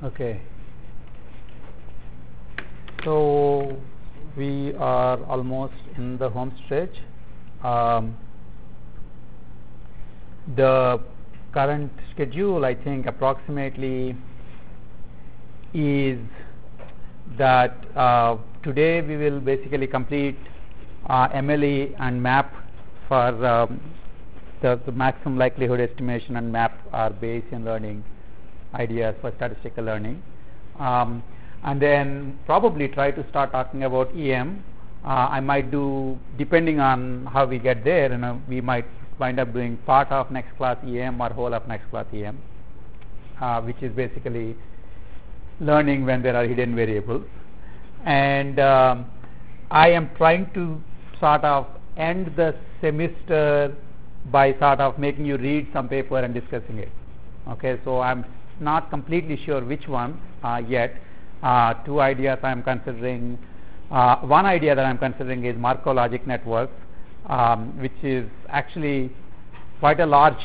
Okay. So we are almost in the home stretch. The current schedule, I think, approximately is that today we will basically complete MLE and MAP for the maximum likelihood estimation, and MAP are Bayesian learning ideas for statistical learning, and then probably try to start talking about EM. I might do, depending on how we get there, we might wind up doing part of next class EM or whole of next class EM, which is basically learning when there are hidden variables. And I am trying to sort of end the semester by sort of making you read some paper and discussing it. Okay, so I'm not completely sure which one yet. Two ideas I am considering. One idea that I am considering is Markov logic networks, which is actually quite a large,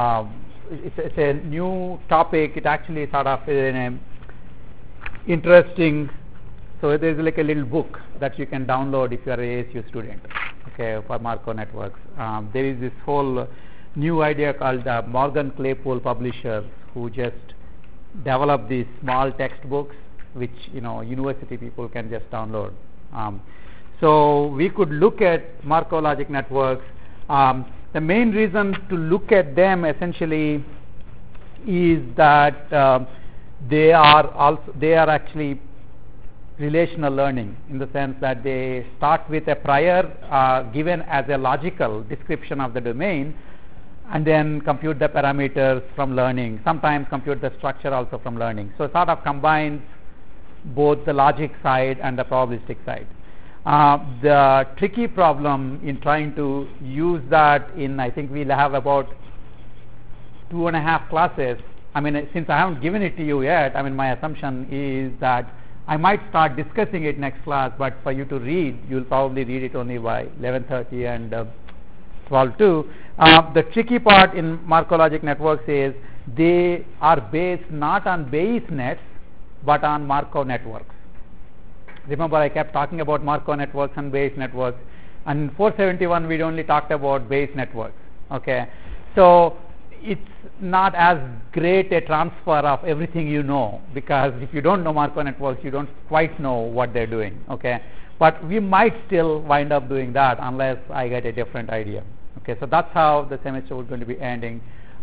it's a new topic. It actually sort of is an interesting, so there is like a little book that you can download if you are a ASU student, okay, for Markov networks. There is this whole new idea called Morgan Claypool Publishers, who just develop these small textbooks which university people can just download. So we could look at Markov logic networks. The main reason to look at them essentially is that they are actually relational learning, in the sense that they start with a prior given as a logical description of the domain, and then compute the parameters from learning, sometimes compute the structure also from learning. So it sort of combines both the logic side and the probabilistic side. The tricky problem in trying to use that in, I think we'll have about 2.5 classes. I mean, since I haven't given it to you yet, I mean, my assumption is that I might start discussing it next class, but for you to read, you'll probably read it only by 11:30 and 12:02. The tricky part in Markov logic networks is they are based not on Bayes nets, but on Markov networks. Remember, I kept talking about Markov networks and Bayes networks, and in 471 we only talked about Bayes networks. Okay, so it's not as great a transfer of everything you know, because if you don't know Markov networks, you don't quite know what they're doing. Okay, but we might still wind up doing that unless I get a different idea. Okay, so that's how the semester is going to be ending.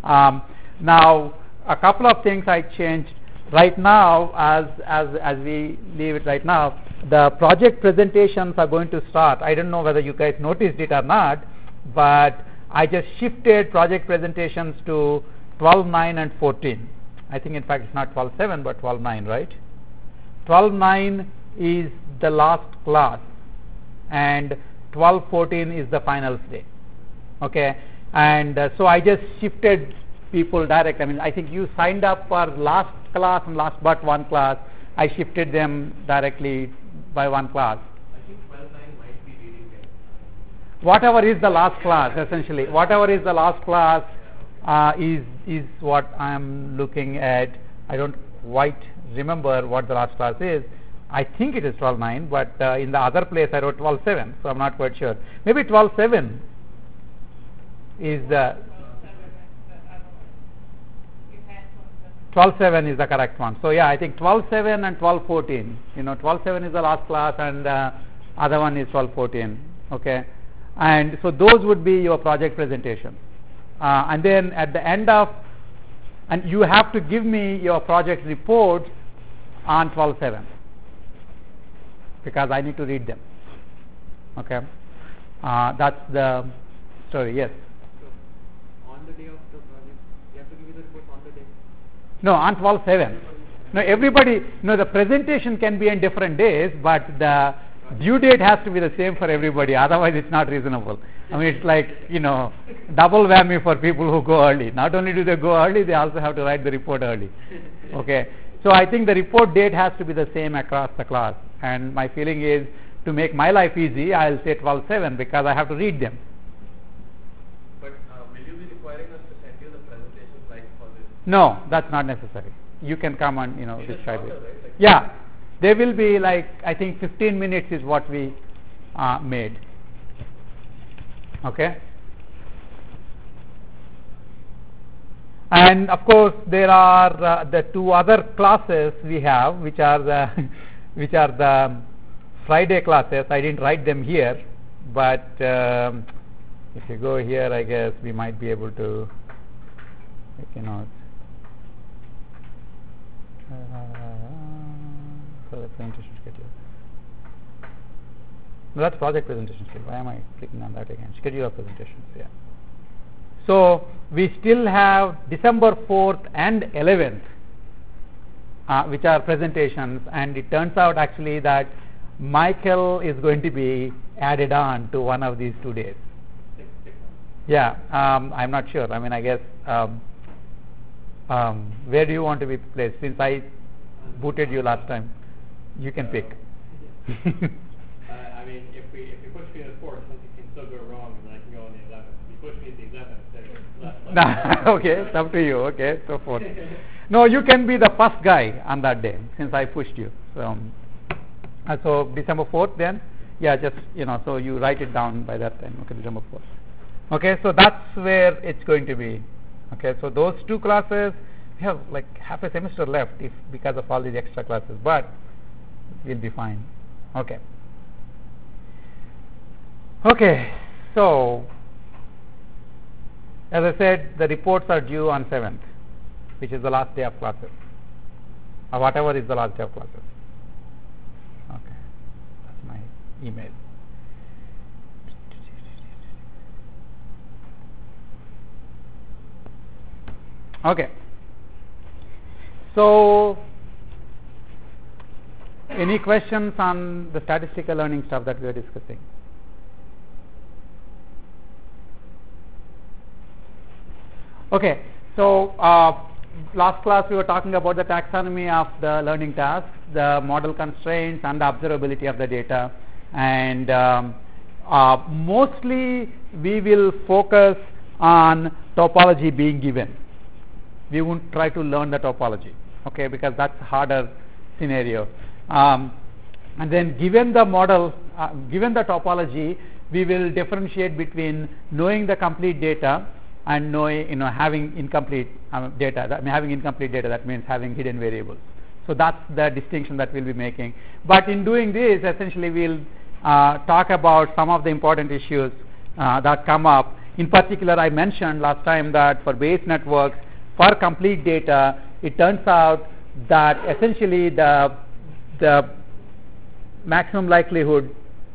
Now, a couple of things I changed. Right now, as we leave it right now, the project presentations are going to start. I don't know whether you guys noticed it or not, but I just shifted project presentations to 12:9 and 14. I think in fact it's not 12:7 but 12:9, right? 12:9 is the last class and 12:14 is the finals day. Okay, and so I just shifted people direct. I mean, I think you signed up for last class and last but one class. I shifted them directly by one class. I think 12:9 might be reading it. Whatever is the last class, essentially. Whatever is the last class is what I am looking at. I don't quite remember what the last class is. I think it is 12:9, but in the other place I wrote 12:7, so I'm not quite sure. Maybe 12:7 is the 12:7 is the correct one. So yeah, I think 12:7 and 12:14. 12:7 is the last class, and other one is 12:14. Okay, and so those would be your project presentation. And then at the end of, and you have to give me your project report on 12:7 because I need to read them. Okay, that's the story. Yes. On the day of the project, you have to give me the report on the day. No, on 12/7. No, everybody. No, the presentation can be on different days, but the due date has to be the same for everybody. Otherwise, it's not reasonable. I mean, it's like double whammy for people who go early. Not only do they go early, they also have to write the report early. Okay, so I think the report date has to be the same across the class. And my feeling is, to make my life easy, I'll say 12/7 because I have to read them. But will you be requiring us to send you the presentation slides for this? No, that's not necessary. you can come and It's describe shorter, it. right? Like Yeah, they will be like, I think 15 minutes is what we made. Okay. And of course, there are the two other classes we have, which are the which are the Friday classes. I didn't write them here, but if you go here, I guess we might be able to make a note. For the presentation schedule. No, that's project presentation schedule. Why am I clicking on that again? Schedule of presentations. Yeah. So we still have December 4th and 11th, which are presentations, and it turns out actually that Michael is going to be added on to one of these 2 days. Yeah, I'm not sure. I mean, I guess where do you want to be placed? Since I booted you last time, you can pick. I mean, if you push me to the 4th, something can still go wrong, and then I can go on the 11th. If you push me to the 11th, there's less. Okay, it's up to you. Okay, so forth. No, you can be the first guy on that day since I pushed you. So December 4th then? Yeah, just, so you write it down by that time. Okay, December 4th. Okay, so that's where it's going to be. Okay, so those two classes, we have like half a semester left because of all these extra classes, but we'll be fine. Okay. Okay, so as I said, the reports are due on 7th, which is the last day of classes, or whatever is the last day of classes. Okay, that's my email. Okay, so any questions on the statistical learning stuff that we are discussing? Okay, so last class we were talking about the taxonomy of the learning tasks, the model constraints, and the observability of the data, and mostly we will focus on topology being given. We won't try to learn the topology, okay, because that's a harder scenario. And then given the model, given the topology, we will differentiate between knowing the complete data and knowing, having incomplete data. Having incomplete data, that means having hidden variables. So that's the distinction that we'll be making. But in doing this, essentially we'll talk about some of the important issues that come up. In particular, I mentioned last time that for Bayes networks, for complete data, it turns out that essentially the maximum likelihood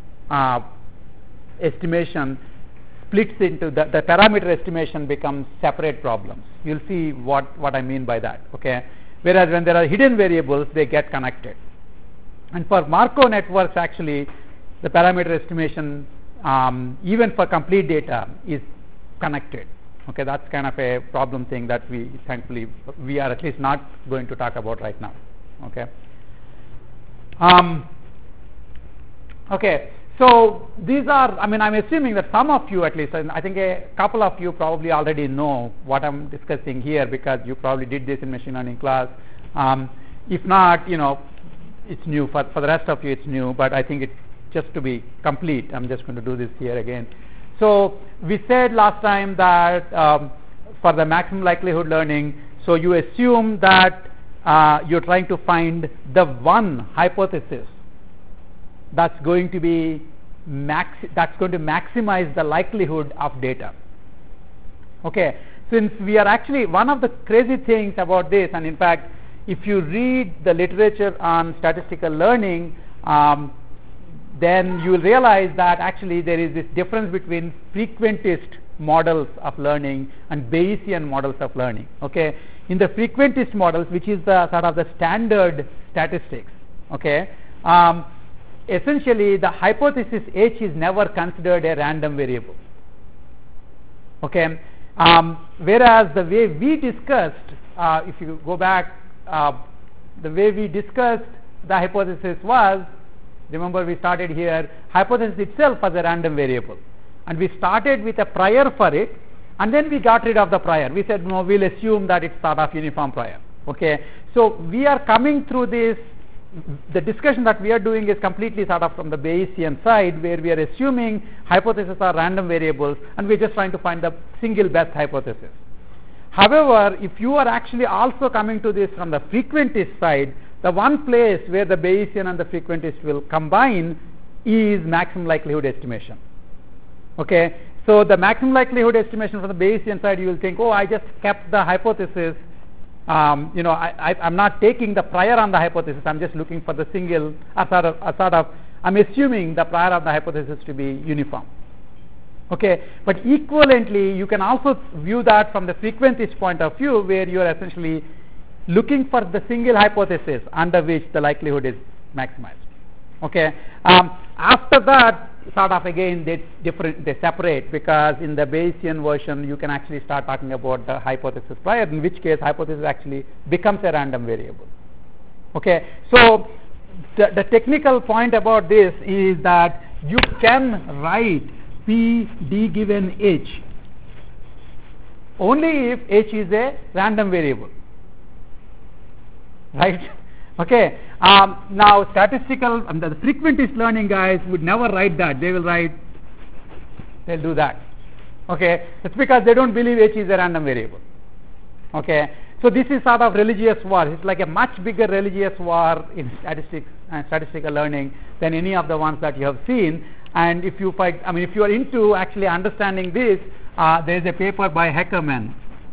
estimation splits into the parameter estimation becomes separate problems. You'll see what I mean by that. Okay, whereas when there are hidden variables, they get connected. And for Markov networks, actually, the parameter estimation, even for complete data, is connected. Okay, that's kind of a problem thing that we thankfully we are at least not going to talk about right now. Okay. Okay. So these are, I'm assuming that some of you at least, and I think a couple of you probably already know what I'm discussing here because you probably did this in machine learning class. If not, it's new. For the rest of you, it's new, but I think it's just to be complete. I'm just going to do this here again. So we said last time that for the maximum likelihood learning, so you assume that you're trying to find the one hypothesis that's going to be maximize the likelihood of data. Okay, since we are actually, one of the crazy things about this, and in fact, if you read the literature on statistical learning, then you will realize that actually there is this difference between frequentist models of learning and Bayesian models of learning. Okay, in the frequentist models, which is the sort of the standard statistics, okay, essentially the hypothesis H is never considered a random variable. Okay, whereas the way we discussed, if you go back, the way we discussed the hypothesis was, remember we started here, hypothesis itself was a random variable, and we started with a prior for it, and then we got rid of the prior. We said no, we'll assume that it's sort of uniform prior. Okay, so we are coming through this. The discussion that we are doing is completely sort of from the Bayesian side, where we are assuming hypotheses are random variables, and we're just trying to find the single best hypothesis. However, if you are actually also coming to this from the frequentist side, the one place where the Bayesian and the frequentist will combine is maximum likelihood estimation. Okay, so the maximum likelihood estimation from the Bayesian side, you will think, oh, I just kept the hypothesis. I'm not taking the prior on the hypothesis. I'm just looking for the single, I'm assuming the prior of the hypothesis to be uniform. Okay, but equivalently, you can also view that from the frequentist point of view, where you are essentially looking for the single hypothesis under which the likelihood is maximized. Okay, after that, sort of again they separate, because in the Bayesian version you can actually start talking about the hypothesis prior, in which case hypothesis actually becomes a random variable. Okay, so the technical point about this is that you can write P d given H only if H is a random variable, right? Okay, now statistical, the frequentist learning guys would never write that. They'll do that. Okay, it's because they don't believe H is a random variable. Okay, so this is sort of religious war. It's like a much bigger religious war in statistics and statistical learning than any of the ones that you have seen. And if you are into actually understanding this, there is a paper by Heckerman.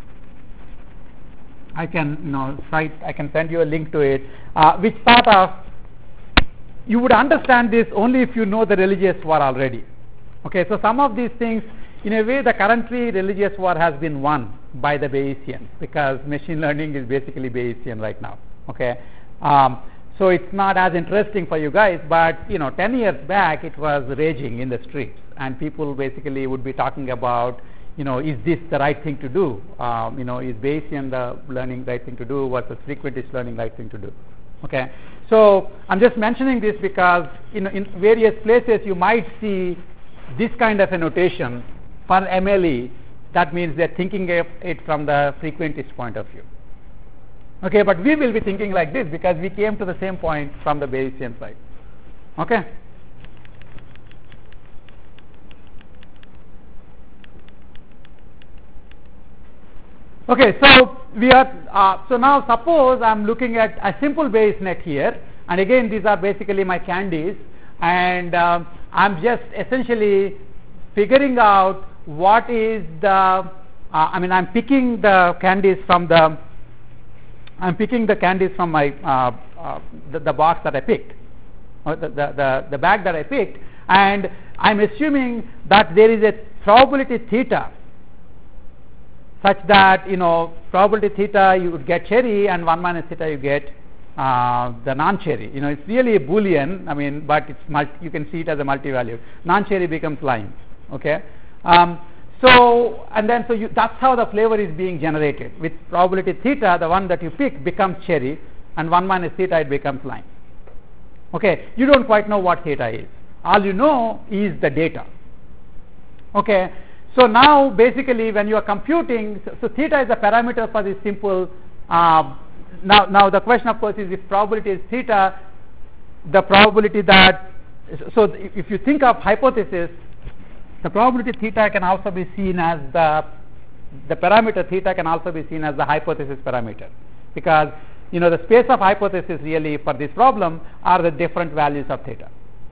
I can send you a link to it, which sort of, you would understand this only if you know the religious war already. Okay, so some of these things, in a way, the currently religious war has been won by the Bayesians, because machine learning is basically Bayesian right now. Okay, so it's not as interesting for you guys, but 10 years back it was raging in the streets, and people basically would be talking about, is this the right thing to do? Is Bayesian the learning right thing to do versus frequentist learning right thing to do? Okay, so I'm just mentioning this because in various places you might see this kind of a notation for MLE. That means they're thinking of it from the frequentist point of view. Okay, but we will be thinking like this because we came to the same point from the Bayesian side. Okay. Okay, so we are. So now suppose I'm looking at a simple Bayes net here, and again these are basically my candies, and I'm just essentially figuring out what is the. I'm picking the candies from the. I'm picking the candies from my the box that I picked, or the bag that I picked, and I'm assuming that there is a probability theta such that probability theta you would get cherry, and 1 minus theta you get the non-cherry. It's really a Boolean, but it's you can see it as a multi-value. Non-cherry becomes lime. Okay, that's how the flavor is being generated. With probability theta, the one that you pick becomes cherry, and 1 minus theta it becomes lime. Okay, you don't quite know what theta is. All you know is the data. Okay. So now basically when you are computing, so theta is a parameter for this simple. Now the question of course is, if probability is theta, the probability that, so if you think of hypothesis, the probability theta can also be seen as the parameter theta can also be seen as the hypothesis parameter, because the space of hypothesis really for this problem are the different values of theta,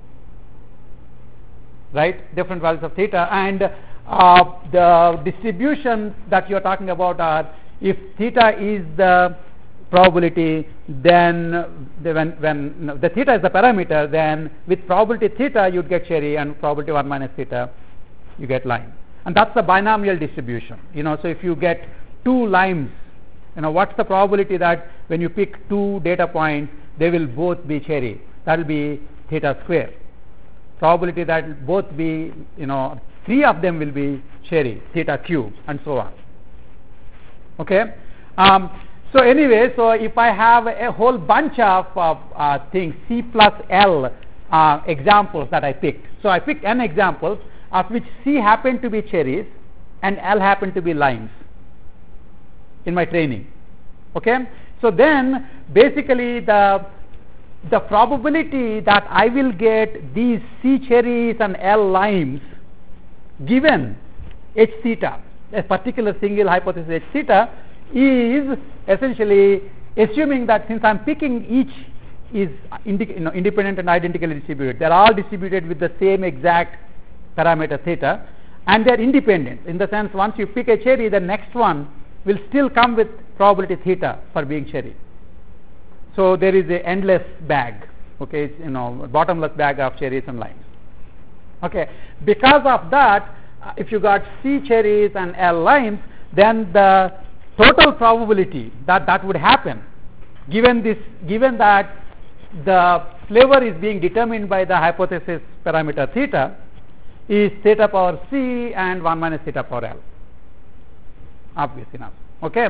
right? Different values of theta, and the distributions that you are talking about are, if theta is the probability, then when the theta is the parameter, then with probability theta you'd get cherry, and probability 1 minus theta you get lime, and that's the binomial distribution. So if you get 2 limes, what's the probability that when you pick 2 data points they will both be cherry? That will be theta square. Probability that both be 3 of them will be cherry, theta cube, and so on. Okay. So anyway, so if I have a whole bunch of things, C plus L examples that I picked. So I picked n examples, of which C happened to be cherries and L happened to be limes in my training. Okay. So then basically the probability that I will get these C cherries and L limes given H theta, a particular single hypothesis H theta, is essentially assuming that since I am picking each is independent and identically distributed, they are all distributed with the same exact parameter theta, and they are independent in the sense once you pick a cherry, the next one will still come with probability theta for being cherry. So there is a endless bag, okay, it's, bottomless bag of cherries and limes. Okay, because of that, if you got C cherries and L limes, then the total probability that would happen, given that the flavor is being determined by the hypothesis parameter theta, is theta power C and 1 minus theta power L. Obvious enough. Okay.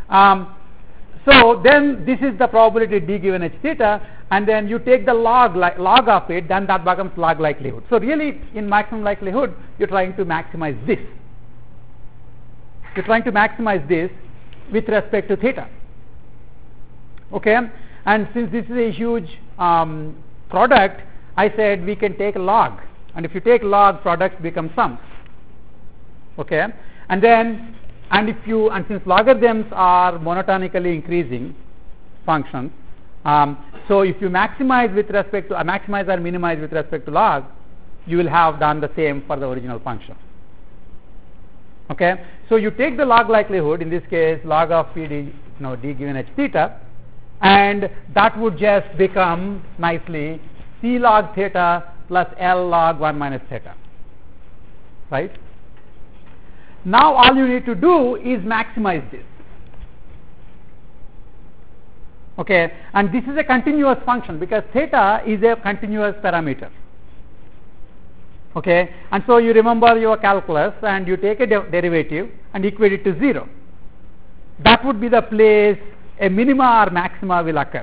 So then this is the probability D given H theta, and then you take the log of it, then that becomes log likelihood. So really in maximum likelihood you're trying to maximize this. You're trying to maximize this with respect to theta. Okay, and since this is a huge product, I said we can take log, and if you take log, products become sums. Okay, and since logarithms are monotonically increasing functions, so if you maximize with respect to maximize or minimize with respect to log, you will have done the same for the original function. Okay, so you take the log likelihood, in this case log of PD, D given H theta, and that would just become nicely C log theta plus L log 1 minus theta, right? Now all you need to do is maximize this. Okay, and this is a continuous function because theta is a continuous parameter. Okay, and so you remember your calculus and you take a derivative and equate it to 0. That would be the place a minima or maxima will occur.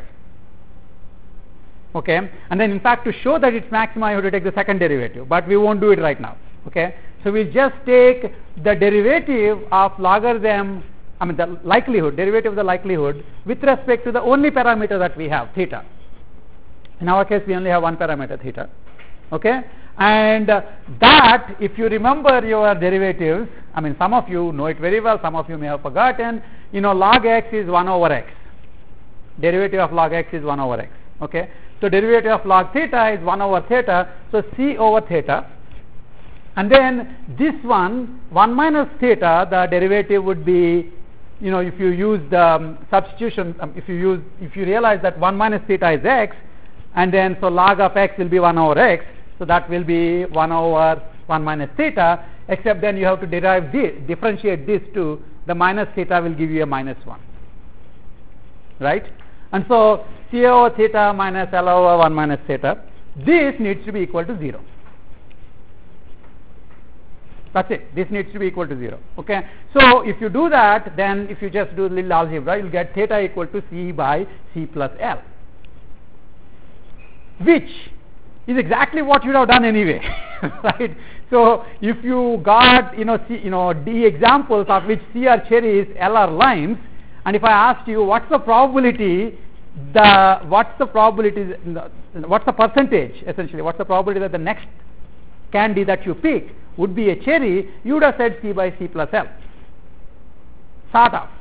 Okay, and then in fact to show that it's maxima you have to take the second derivative, but we won't do it right now. Okay, so we'll just take the derivative of logarithm, the likelihood, derivative of the likelihood with respect to the only parameter that we have, theta. In our case we only have one parameter, theta. Okay, and that, if you remember your derivatives, some of you know it very well, some of you may have forgotten, log x is 1 over x. Derivative of log x is 1 over x. Okay, so derivative of log theta is 1 over theta, so C over theta. And then this 1 minus theta, the derivative would be, if you use the substitution, if you realize that 1 minus theta is x, and then so log of x will be 1 over x, so that will be 1 over 1 minus theta, except then you have to differentiate this to the minus theta will give you a minus 1, right? And so C over theta minus L over 1 minus theta, this needs to be equal to 0. That's it. This needs to be equal to 0. Okay. So if you do that, then if you just do a little algebra, you'll get theta equal to C by C plus L, which is exactly what you would have done anyway, right? So if you got D examples of which C are cherries, L are limes, and if I asked you what's the probability, what's the percentage essentially, what's the probability that the next candy that you pick would be a cherry, you would have said C by C plus L, sort of,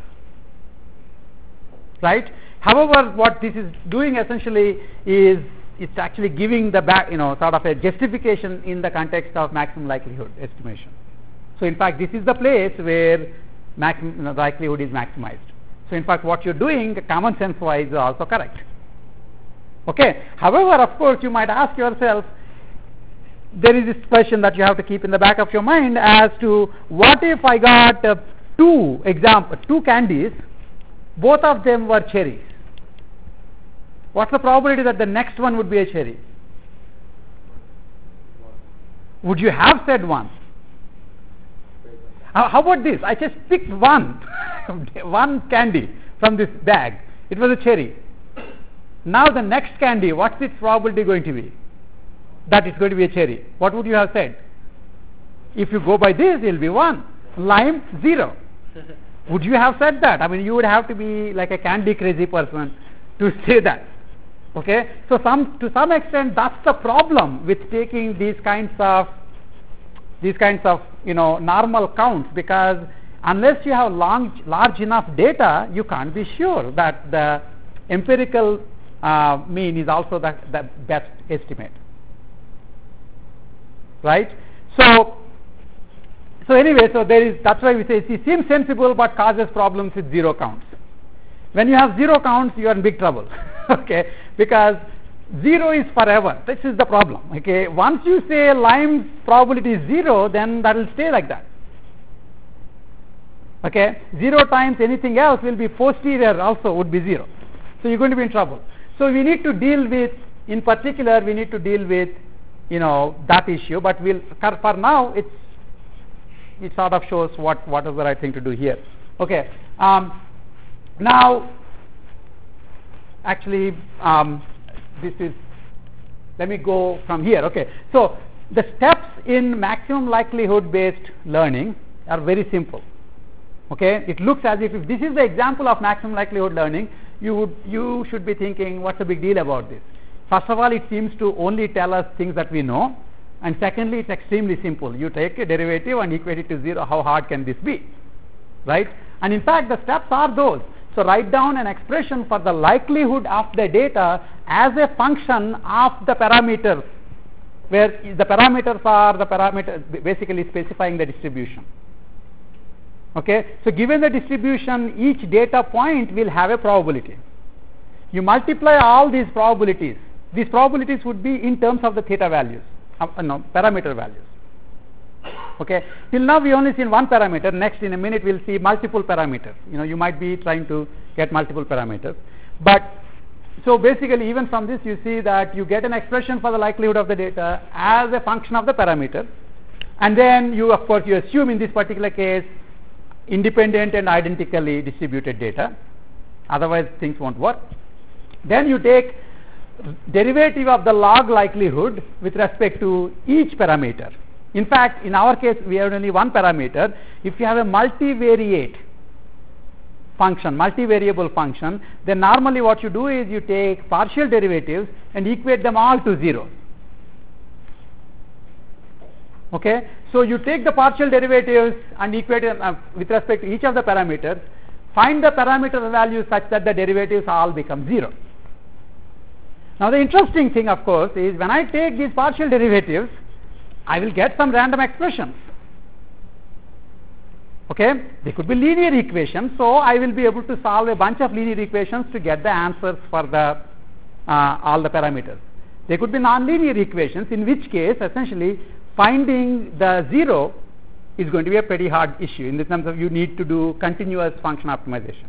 right? However, what this is doing essentially is it's actually giving the sort of a justification in the context of maximum likelihood estimation. So in fact this is the place where the likelihood is maximized. So in fact what you're doing common sense wise is also correct. Okay, however, of course you might ask yourself, there is this question that you have to keep in the back of your mind as to what if I got two candies, both of them were cherries. What's the probability that the next one would be a cherry? Would you have said 1? How about this? I just picked one candy from this bag. It was a cherry. Now the next candy, what's its probability going to be? That it's going to be a cherry. What would you have said? If you go by this, it will be 1. Lime, 0. Would you have said that? I mean, you would have to be like a candy crazy person to say that. Okay, so to some extent, that's the problem with taking these kinds of normal counts, because unless you have large enough data, you can't be sure that the empirical mean is also the best estimate, right? So anyway, that's why we say it seems sensible but causes problems with zero counts. When you have zero counts, you are in big trouble. Okay, because zero is forever. This is the problem. Okay, once you say Lime's probability is zero, then that will stay like that. Okay, 0 times anything else will be posterior also would be 0. So you're going to be in trouble. So we need to deal with, in particular, that issue. But for now, it sort of shows what is the right thing to do here. Okay. Now, actually, let me go from here. Okay. So the steps in maximum likelihood based learning are very simple. Okay. It looks as if this is the example of maximum likelihood learning, you should be thinking, what's the big deal about this? First of all, it seems to only tell us things that we know, and secondly, it's extremely simple. You take a derivative and equate it to 0. How hard can this be, right? And in fact, the steps are those. So write down an expression for the likelihood of the data as a function of the parameters, where the parameters are basically specifying the distribution. Okay, so given the distribution, each data point will have a probability. You multiply all these probabilities. These probabilities would be in terms of the theta values, parameter values. Okay, till now we only seen one parameter. Next, in a minute, we'll see multiple parameters. You might be trying to get multiple parameters. But so basically, even from this, you see that you get an expression for the likelihood of the data as a function of the parameter, and then you assume in this particular case independent and identically distributed data, otherwise things won't work. Then you take derivative of the log likelihood with respect to each parameter. In fact, in our case, we have only one parameter. If you have a multivariable function, then normally what you do is you take partial derivatives and equate them all to 0. Okay, so you take the partial derivatives and equate them with respect to each of the parameters, find the parameter values such that the derivatives all become 0. Now the interesting thing, of course, is when I take these partial derivatives, I will get some random expressions. Okay, they could be linear equations, so I will be able to solve a bunch of linear equations to get the answers for all the parameters. They could be nonlinear equations, in which case essentially finding the 0 is going to be a pretty hard issue in the terms of you need to do continuous function optimization.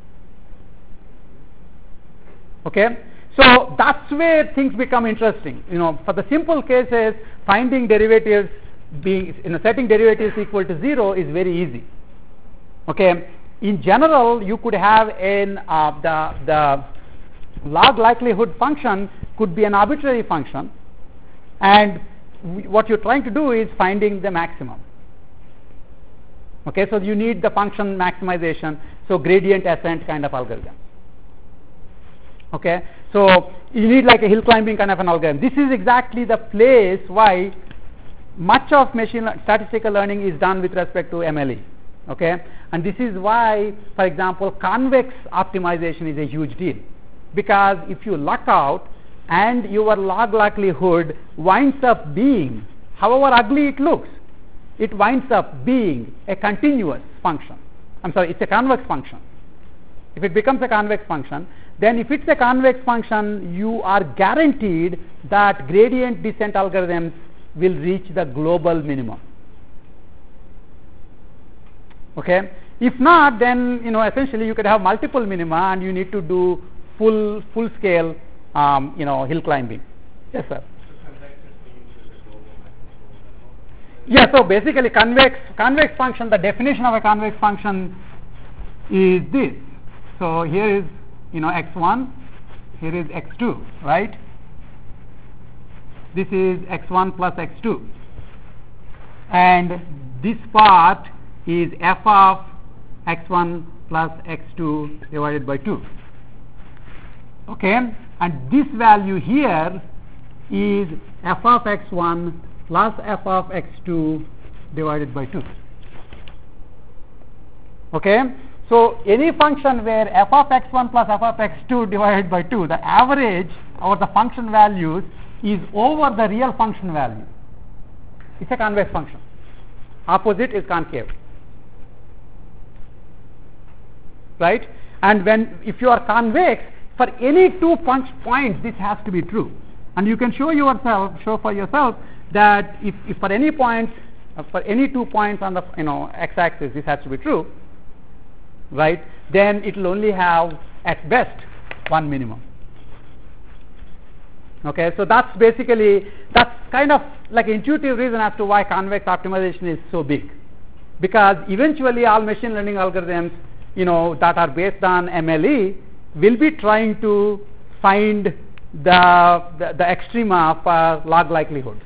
Okay, so that's where things become interesting. For the simple cases, finding derivatives setting derivatives equal to 0 is very easy. Okay, in general, you could have the log likelihood function could be an arbitrary function, and what you're trying to do is finding the maximum. Okay, so you need the function maximization, so gradient ascent kind of algorithm. Okay, so you need like a hill climbing kind of an algorithm. This is exactly the place why much of statistical learning is done with respect to MLE. Okay, and this is why, for example, convex optimization is a huge deal, because if you luck out and your log likelihood winds up being, however ugly it looks, it winds up being a continuous function. It's a convex function. If it becomes a convex function, then if it's a convex function, you are guaranteed that gradient descent algorithms will reach the global minimum. Okay, if not, then essentially you could have multiple minima and you need to do full scale hill climbing. Yes, sir. Yeah, so basically convex function, the definition of a convex function is this. So here is x1, here is x2, right? This is x1 plus x2, and this part is f of x1 plus x2 divided by 2. Okay, and this value here is f of x1 plus f of x2 divided by 2. Okay, so any function where f of x1 plus f of x2 divided by 2, the average or the function values is over the real function value. It's a convex function. Opposite is concave. Right? And if you are convex, for any 2 points this has to be true. And you can show for yourself that if for any points, for any 2 points on the x-axis this has to be true, right? Then it will only have at best one minimum. Okay, so that's kind of like an intuitive reason as to why convex optimization is so big, because eventually all machine learning algorithms that are based on MLE will be trying to find the extrema for log likelihoods.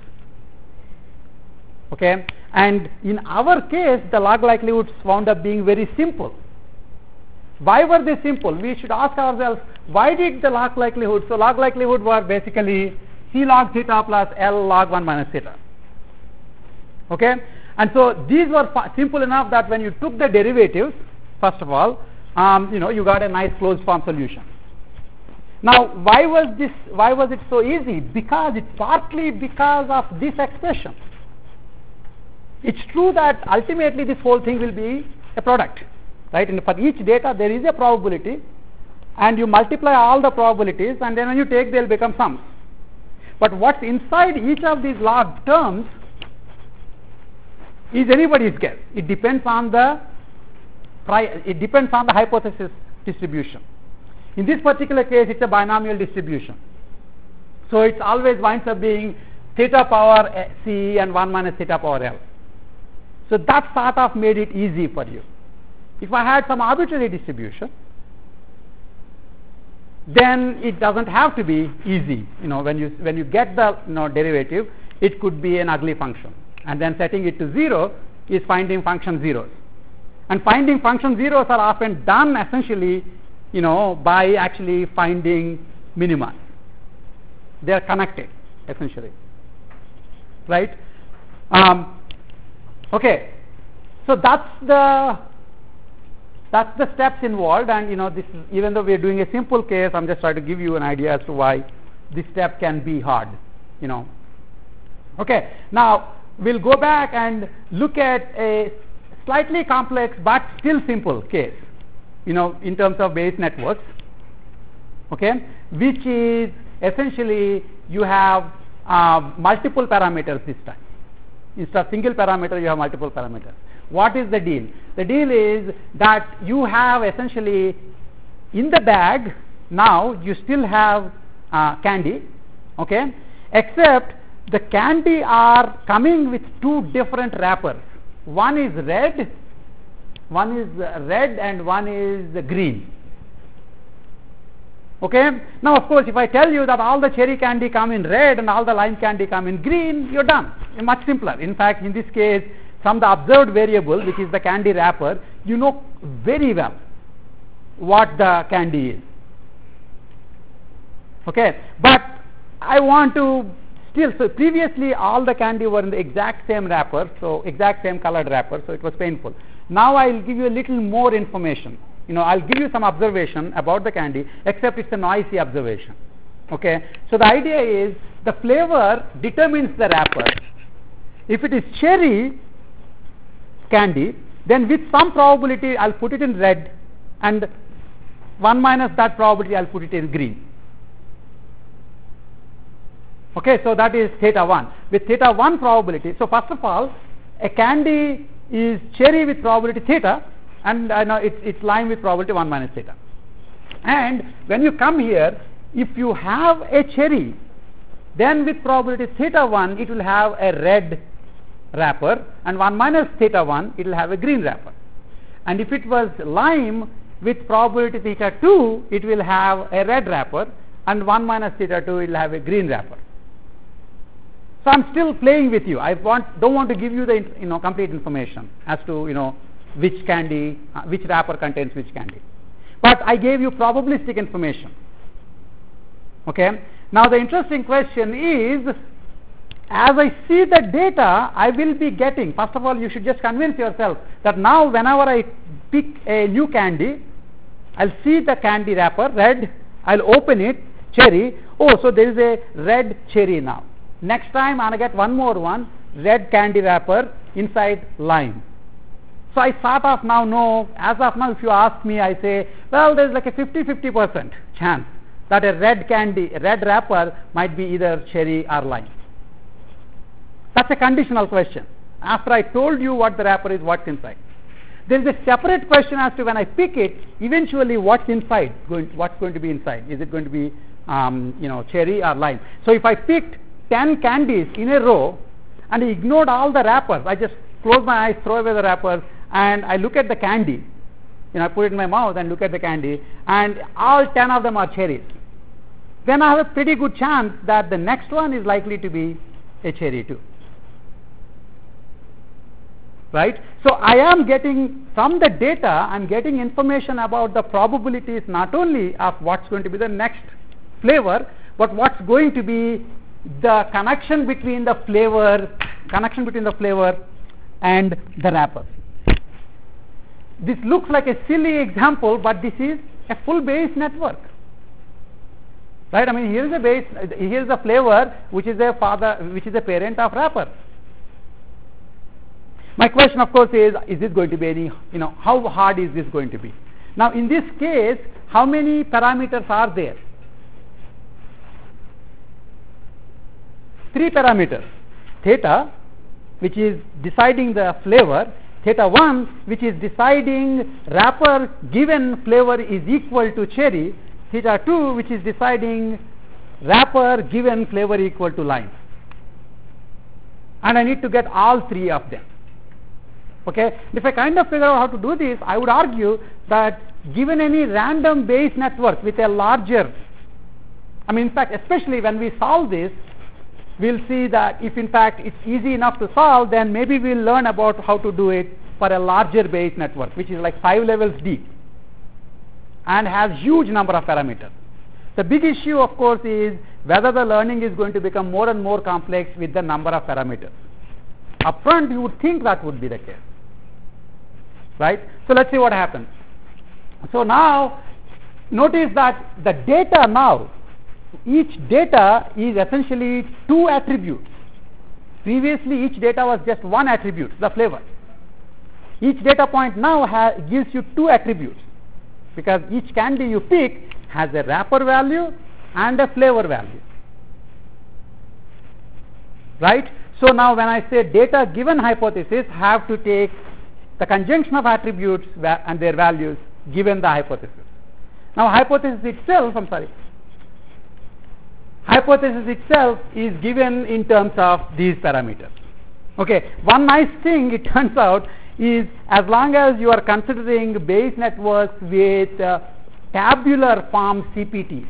Okay, and in our case the log likelihoods wound up being very simple. Why were they simple? We should ask ourselves, why did the log likelihood? So log likelihood were basically C log theta plus L log 1 minus theta. Okay, and so these were simple enough that when you took the derivatives, first of all, you got a nice closed form solution. Now, why was it so easy? Because it's partly because of this expression. It's true that ultimately this whole thing will be a product, right? And for each data there is a probability, and you multiply all the probabilities, and then when you take, they'll become sums. But what's inside each of these log terms is anybody's guess. It depends on the hypothesis distribution. In this particular case, it's a binomial distribution, so it always winds up being theta power C and 1 minus theta power L. So that sort of made it easy for you. If I had some arbitrary distribution, then it doesn't have to be easy. When you get the derivative, it could be an ugly function, and then setting it to 0 is finding function zeros. And finding function zeros are often done essentially by actually finding minima. They are connected essentially, right? Okay, so that's the steps involved, and this is, even though we are doing a simple case, I'm just trying to give you an idea as to why this step can be hard. Okay, now we'll go back and look at a slightly complex but still simple case, in terms of Bayes networks, okay, which is essentially you have multiple parameters this time. Instead of single parameter, you have multiple parameters. What is the deal? The deal is that you have essentially in the bag, now you still have candy, okay, except the candy are coming with 2 different wrappers. One is red and one is green. Okay, now of course if I tell you that all the cherry candy come in red and all the lime candy come in green, you're done. Much simpler. In fact, in this case, from the observed variable, which is the candy wrapper, you know very well what the candy is. Okay, but I want to so previously all the candy were in the exact same wrapper, so exact same colored wrapper, so it was painful. Now I will give you a little more information. I'll give you some observation about the candy, except it's a noisy observation. Okay, so the idea is the flavor determines the wrapper. If it is cherry candy, then with some probability I'll put it in red, and 1 minus that probability I'll put it in green. Okay, so that is theta 1. With theta 1 probability, so first of all, a candy is cherry with probability theta, and it's lime with probability 1 minus theta. And when you come here, if you have a cherry, then with probability theta 1, it will have a red wrapper, and 1 minus theta 1, it will have a green wrapper. And if it was lime with probability theta 2, it will have a red wrapper, and 1 minus theta 2, it will have a green wrapper. So I'm still playing with you. Don't want to give you the complete information as to which wrapper contains which candy. But I gave you probabilistic information. Okay. Now the interesting question is, as I see the data, I will be getting, first of all, you should just convince yourself that now whenever I pick a new candy, I'll see the candy wrapper, red, I'll open it, cherry, oh, so there is a red cherry now. Next time I'll get one more one, red candy wrapper, inside lime. So I sort of now know, as of now if you ask me, I say, well, there's like a 50% chance that a red wrapper might be either cherry or lime. That's a conditional question. After I told you what the wrapper is, what's inside. There is a separate question as to when I pick it, eventually what's inside, what's going to be inside. Is it going to be cherry or lime? So if I picked 10 candies in a row and I ignored all the wrappers, I just close my eyes, throw away the wrappers, and I look at the candy, I put it in my mouth and look at the candy, and all 10 of them are cherries, then I have a pretty good chance that the next one is likely to be a cherry too. Right? So I am getting, from the data, I am getting information about the probabilities not only of what's going to be the next flavor, but what's going to be the connection between the flavor and the wrapper. This looks like a silly example, but this is a full Bayes network. Right? I mean, here is a flavor which is a parent of wrapper. My question, of course, is this going to be how hard is this going to be? Now, in this case, how many parameters are there? 3 parameters. Theta, which is deciding the flavor, theta 1, which is deciding wrapper given flavor is equal to cherry, theta 2, which is deciding wrapper given flavor equal to lime. And I need to get all 3 of them. Okay, if I kind of figure out how to do this, I would argue that given any random Bayes network with a larger, in fact, especially when we solve this, we'll see that if in fact it's easy enough to solve, then maybe we'll learn about how to do it for a larger Bayes network, which is like 5 levels deep and has huge number of parameters. The big issue, of course, is whether the learning is going to become more and more complex with the number of parameters. Upfront, you would think that would be the case. Right? So let's see what happens. So now, notice that the data now, each data is essentially 2 attributes. Previously, each data was just 1 attribute, the flavor. Each data point now gives you 2 attributes, because each candy you pick has a wrapper value and a flavor value. Right? So now when I say data given hypothesis, have to take the conjunction of attributes and their values given the hypothesis. Now hypothesis itself is given in terms of these parameters. Okay, one nice thing it turns out is, as long as you are considering Bayes networks with tabular form CPTs,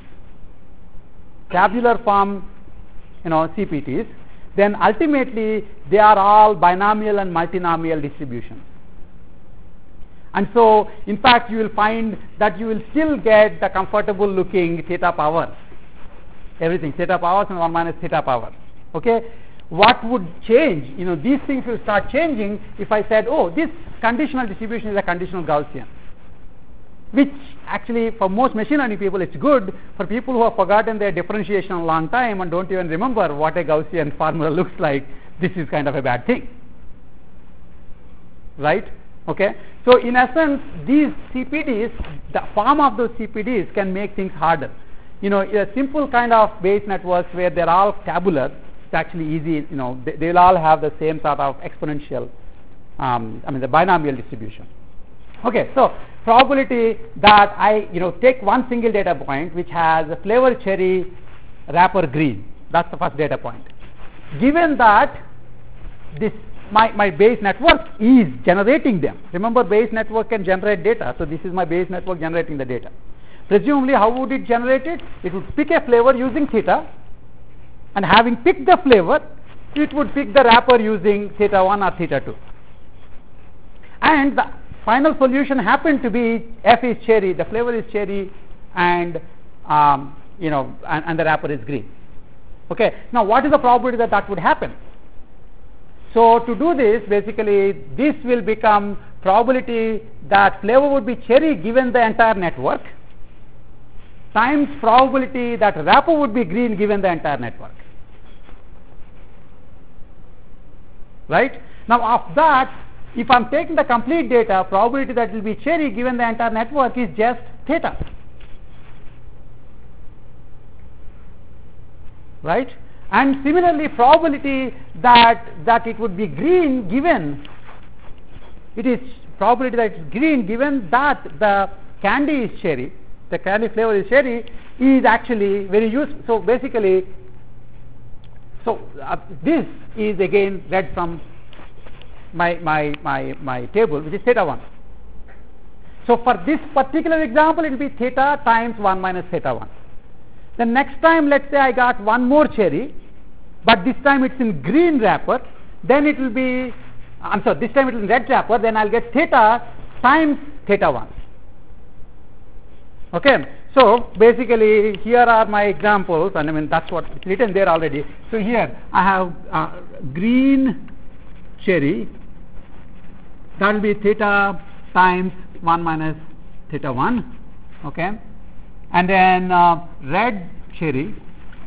then ultimately they are all binomial and multinomial distributions. And so, in fact, you will find that you will still get the comfortable looking theta powers. Everything, theta powers and 1 minus theta powers. Okay? What would change? These things will start changing if I said, oh, this conditional distribution is a conditional Gaussian. Which actually, for most machine learning people, it's good. For people who have forgotten their differentiation a long time and don't even remember what a Gaussian formula looks like, this is kind of a bad thing. Right? Okay? So, in essence, these CPDs, the form of those CPDs can make things harder. A simple kind of Bayes networks where they're all tabular, it's actually easy, they'll all have the same sort of exponential, the binomial distribution. Okay, so probability that I, take one single data point which has a flavor cherry, wrapper green. That's the first data point. Given that this my Bayes network is generating them. Remember, Bayes network can generate data, so this is my Bayes network generating the data. Presumably, how would it generate it? It would pick a flavor using theta, and having picked the flavor, it would pick the wrapper using theta 1 or theta 2. And final solution happened to be F is cherry, the flavor is cherry, and and the wrapper is green. Okay. Now, what is the probability that that would happen? So, to do this, basically, this will become probability that flavor would be cherry given the entire network times probability that wrapper would be green given the entire network. Right? Now, of that, if I am taking the complete data, probability that will be cherry given the entire network is just theta. Right? And similarly, probability that it would be green given, it is probability that it's green given that the candy is cherry, the candy flavor is cherry, is actually very useful. So, basically, this is again read from my table, which is theta 1. So, for this particular example, it will be theta times 1 minus theta 1. The next time, let us say I got one more cherry, but this time it is in green wrapper, then it will be, this time it is in red wrapper, then I will get theta times theta 1. Okay. So, basically, here are my examples, and I mean that is what is written there already. So, here I have green cherry, that will be theta times 1 minus theta 1. Okay. And then red cherry,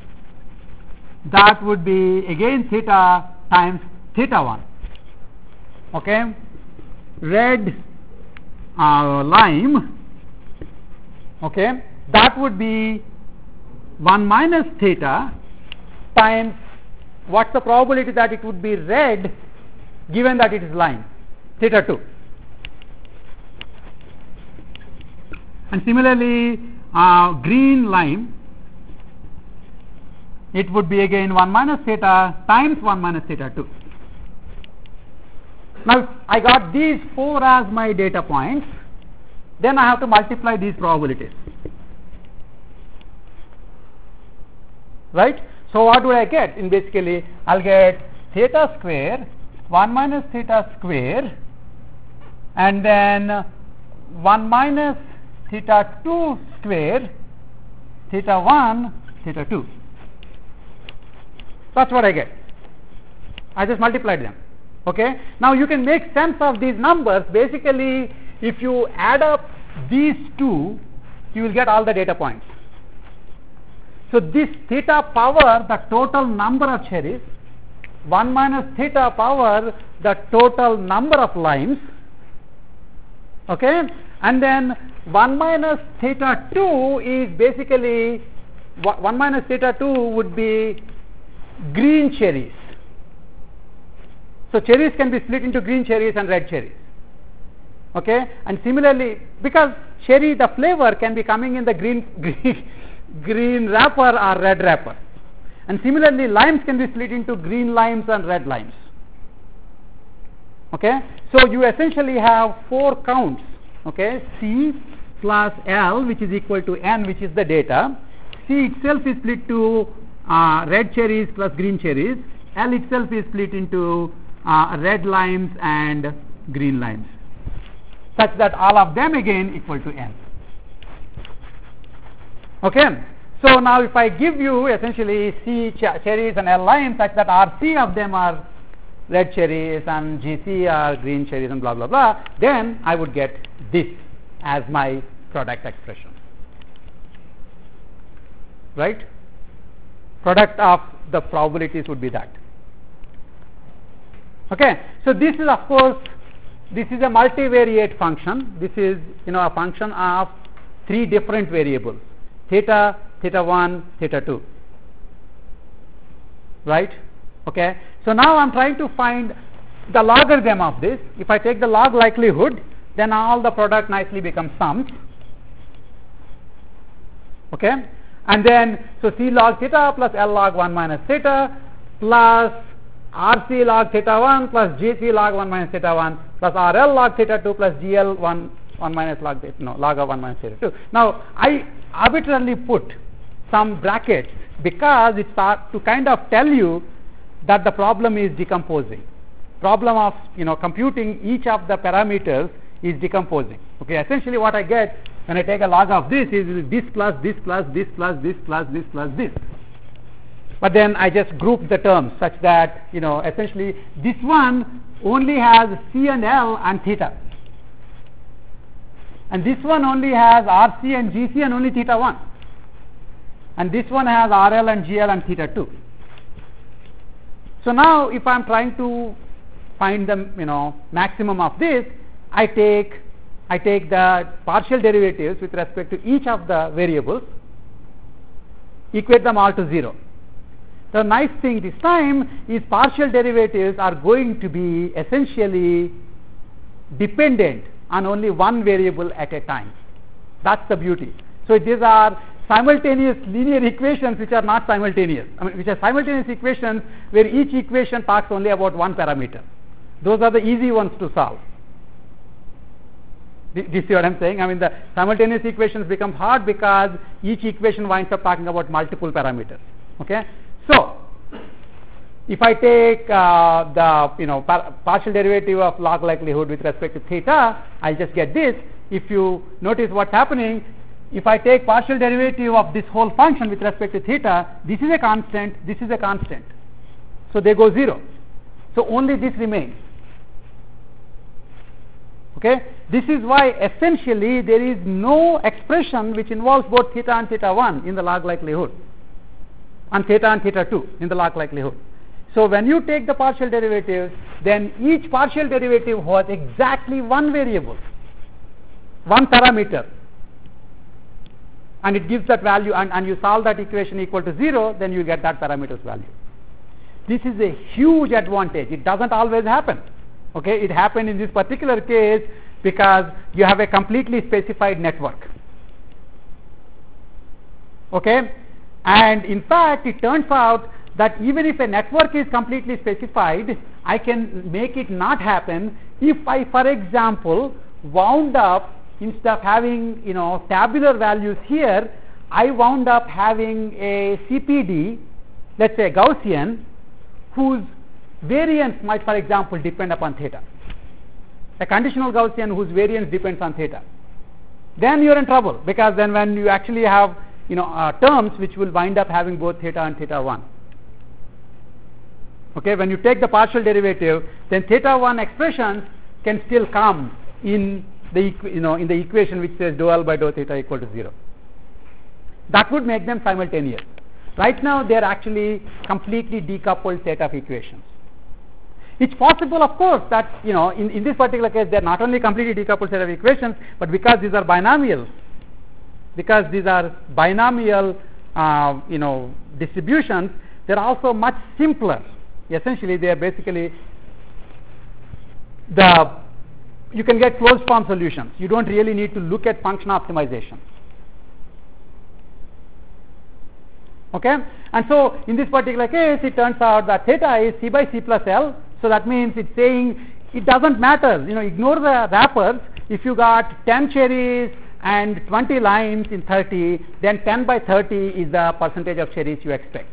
that would be again theta times theta 1. Okay. Red lime, okay, that would be 1 minus theta times what's the probability that it would be red given that it is lime, theta 2. And similarly, green lime, it would be again 1 minus theta times 1 minus theta 2. Now, I got these 4 as my data points, then I have to multiply these probabilities. Right? So, what do I get? In basically, I will get theta square, 1 minus theta square, and then 1 minus theta 2 square, theta 1, theta 2. That is what I get. I just multiplied them. Okay. Now, you can make sense of these numbers. Basically, if you add up these two, you will get all the data points. So, this theta power, the total number of cherries, 1 minus theta power, the total number of limes, okay, and then 1 minus theta 2 is basically 1 minus theta 2 would be green cherries. So, cherries can be split into green cherries and red cherries. Okay, and similarly, because cherry, the flavor can be coming in the green wrapper or red wrapper, and similarly, limes can be split into green limes and red limes. Okay, so you essentially have 4 counts. Okay, C plus L, which is equal to N, which is the data. C itself is split to red cherries plus green cherries. L itself is split into red limes and green limes, such that all of them again equal to N. Okay. So, now if I give you essentially C cherries and L limes such that RC of them are red cherries and GC are green cherries and blah blah blah, then I would get this as my product expression. Right? Product of the probabilities would be that. Okay. So, this is of course, this is a multivariate function. This is a function of 3 different variables, theta, theta 1, theta 2. Right? Okay. So, now I am trying to find the logarithm of this. If I take the log likelihood, then all the product nicely becomes sums. Okay. And then, so C log theta plus L log 1 minus theta plus RC log theta 1 plus GC log 1 minus theta 1 plus RL log theta 2 plus GL 1 minus log of 1 minus theta 2. Now, I arbitrarily put some brackets because it's to kind of tell you that the problem is decomposing. Problem of computing each of the parameters is decomposing. Okay, essentially what I get when I take a log of this is this plus this plus this plus this plus this plus this. But then I just group the terms such that, essentially this one only has C and L and theta. And this one only has RC and GC and only theta 1. And this one has RL and GL and theta 2. So now if I am trying to find the maximum of this, I take the partial derivatives with respect to each of the variables, equate them all to 0. The nice thing this time is partial derivatives are going to be essentially dependent on only one variable at a time. That's the beauty. So these are simultaneous linear equations which are not simultaneous. Which are simultaneous equations where each equation talks only about one parameter. Those are the easy ones to solve. Do you see what I'm saying? The simultaneous equations become hard because each equation winds up talking about multiple parameters. Okay? So, if I take the partial derivative of log likelihood with respect to theta, I'll just get this. If you notice what's happening, if I take partial derivative of this whole function with respect to theta, this is a constant, this is a constant. So they go 0. So only this remains. Okay? This is why essentially there is no expression which involves both theta and theta 1 in the log likelihood, and theta 2 in the log likelihood. So when you take the partial derivatives, then each partial derivative has exactly one variable, one parameter, and it gives that value, and you solve that equation equal to 0, then you get that parameter's value. This is a huge advantage. It doesn't always happen. Okay, it happened in this particular case because you have a completely specified network. Okay, and in fact it turns out that even if a network is completely specified, I can make it not happen if I, for example, wound up, instead of having tabular values here, I wound up having a CPD, let's say Gaussian, whose variance might, for example, depend upon theta. A conditional Gaussian whose variance depends on theta. Then you're in trouble, because then when you actually have terms which will wind up having both theta and theta 1. Okay, when you take the partial derivative, then theta 1 expressions can still come in the in the equation which says dou L by dou theta equal to 0. That would make them simultaneous. Right now they are actually completely decoupled set of equations. It's possible, of course, that in this particular case they are not only completely decoupled set of equations, but because these are binomials, distributions, they're also much simpler. Essentially, they are basically you can get closed form solutions. You don't really need to look at function optimization. Okay, and so in this particular case, it turns out that theta is C by C plus L. So that means it's saying it doesn't matter. Ignore the wrappers. If you got 10 cherries and 20 limes in 30, then 10 by 30 is the percentage of cherries you expect.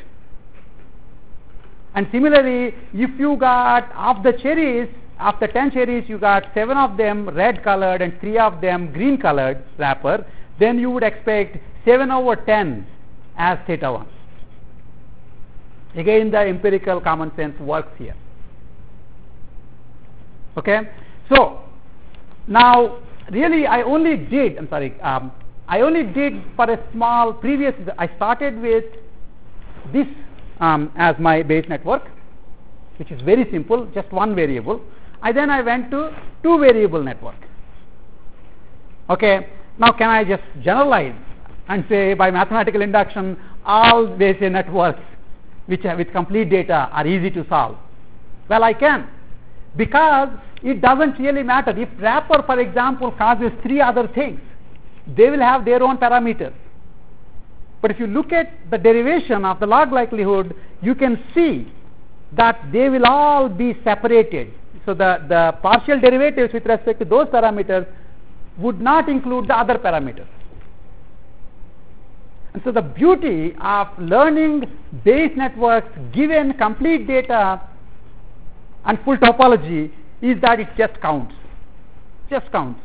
And similarly, if you got of the 10 cherries, you got 7 of them red colored and 3 of them green colored wrapper, then you would expect 7 over 10 as theta 1. Again, the empirical common sense works here. Okay, so now really I only did for a small previous, I started with this as my base network, which is very simple, just one variable. I went to 2 variable network. Okay, now can I just generalize and say by mathematical induction all Bayesian networks with complete data are easy to solve? Well, I can, because it doesn't really matter. If wrapper, for example, causes 3 other things, they will have their own parameters. But if you look at the derivation of the log likelihood, you can see that they will all be separated. So the partial derivatives with respect to those parameters would not include the other parameters. And so the beauty of learning Bayes networks given complete data and full topology is that it just counts. just counts.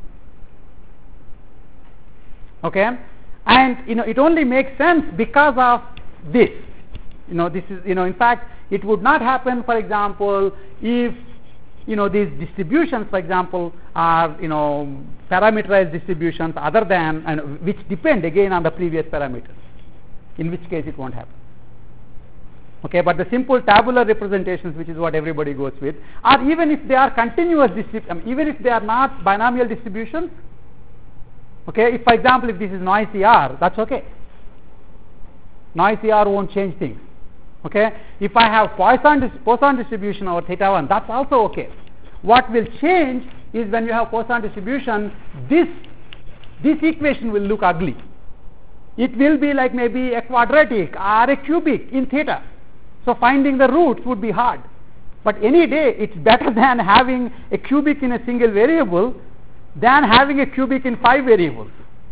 Okay, and it only makes sense because of this. This is in fact it would not happen, for example, if these distributions, for example, are parameterized distributions other than, and which depend again on the previous parameters, in which case it won't happen. Okay, but the simple tabular representations, which is what everybody goes with, or even if they are continuous even if they are not binomial distributions. Okay, if for example if this is noisy R, that's okay. Noisy R won't change things. Okay, if I have Poisson distribution over theta 1, that's also okay. What will change is when you have Poisson distribution, this equation will look ugly. It will be like maybe a quadratic or a cubic in theta. So finding the roots would be hard. But any day it's better than having a cubic in a single variable than having a cubic in 5 variables.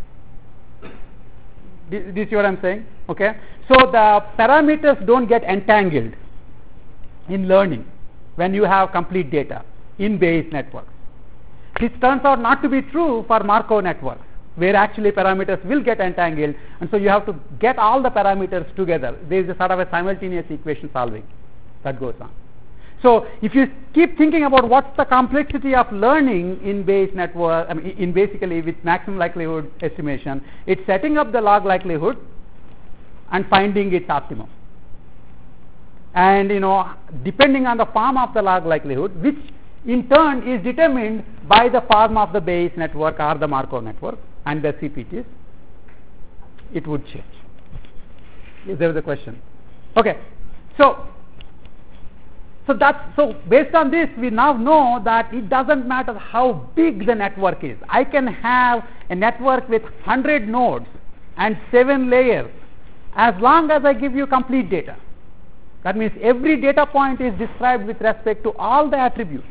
Do you see what I'm saying? Okay. So the parameters don't get entangled in learning when you have complete data in Bayes networks. This turns out not to be true for Markov networks, where actually parameters will get entangled, and so you have to get all the parameters together. There is a sort of a simultaneous equation solving that goes on. So if you keep thinking about what's the complexity of learning in Bayes network, in basically with maximum likelihood estimation, it's setting up the log likelihood and finding its optimum. And depending on the form of the log likelihood, which in turn is determined by the form of the Bayes network or the Markov network and the CPTs, it would change. Is there a question? Okay, so based on this, we now know that it doesn't matter how big the network is. I can have a network with 100 nodes and 7 layers as long as I give you complete data. That means every data point is described with respect to all the attributes.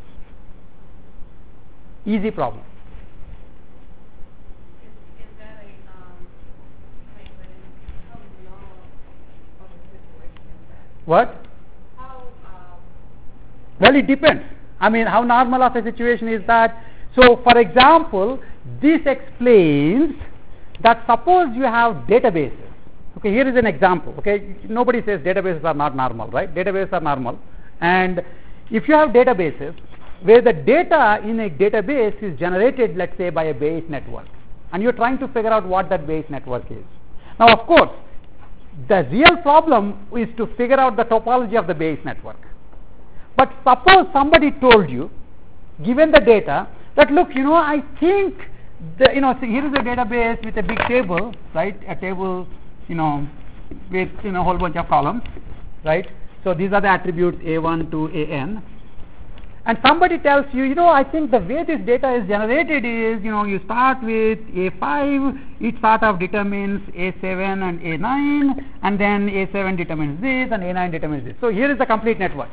Easy problem. Is that how long of a situation is that? What? Well, it depends. How normal of a situation is that? So, for example, this explains that suppose you have databases. Okay, here is an example. Okay, nobody says databases are not normal, right? Databases are normal. And if you have databases where the data in a database is generated, let's say, by a Bayes network, and you're trying to figure out what that Bayes network is. Now, of course, the real problem is to figure out the topology of the Bayes network. But suppose somebody told you, given the data, that look, I think so here is a database with a big table, right? A table, with a whole bunch of columns, right? So these are the attributes A1 to AN. And somebody tells you, I think the way this data is generated is, you start with A5, it sort of determines A7 and A9, and then A7 determines this, and A9 determines this. So here is the complete network.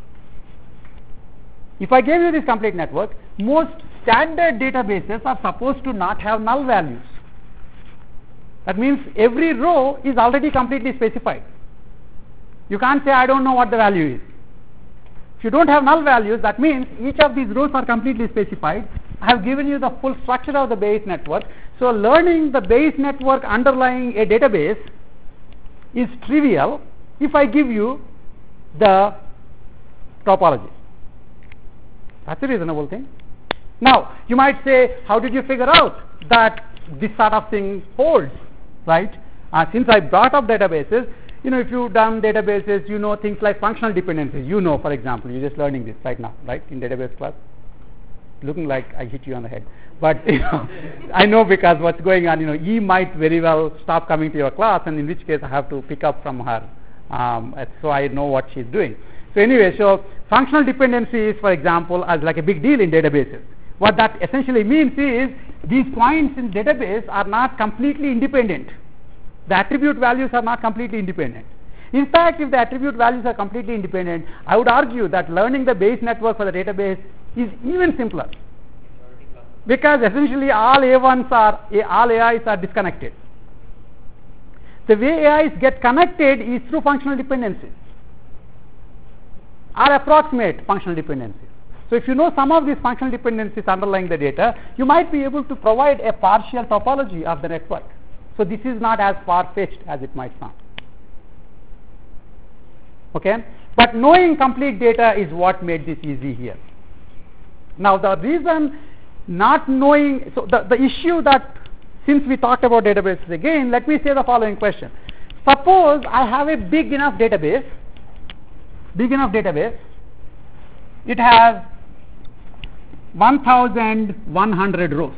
If I gave you this complete network, most standard databases are supposed to not have null values. That means every row is already completely specified. You can't say, I don't know what the value is. If you don't have null values, that means each of these rows are completely specified. I have given you the full structure of the Bayes network. So learning the Bayes network underlying a database is trivial if I give you the topology. That's a reasonable thing. Now, you might say, how did you figure out that this sort of thing holds, right? Since I brought up databases, if you've done databases, things like functional dependencies. For example, you're just learning this right now, right, in database class. Looking like I hit you on the head. But, I know because what's going on, E might very well stop coming to your class, and in which case I have to pick up from her. So I know what she's doing. So anyway, functional dependencies, for example, are like a big deal in databases. What that essentially means is these points in database are not completely independent. The attribute values are not completely independent. In fact, if the attribute values are completely independent, I would argue that learning the Bayes network for the database is even simpler. Because essentially all AIs are disconnected. The way AIs get connected is through functional dependencies, or approximate functional dependencies. So if you know some of these functional dependencies underlying the data, you might be able to provide a partial topology of the network. So this is not as far-fetched as it might sound. Okay, but knowing complete data is what made this easy here. Now the reason not knowing, so the issue that, since we talked about databases again, let me say the following question. Suppose I have a big enough database, it has 1,100 rows.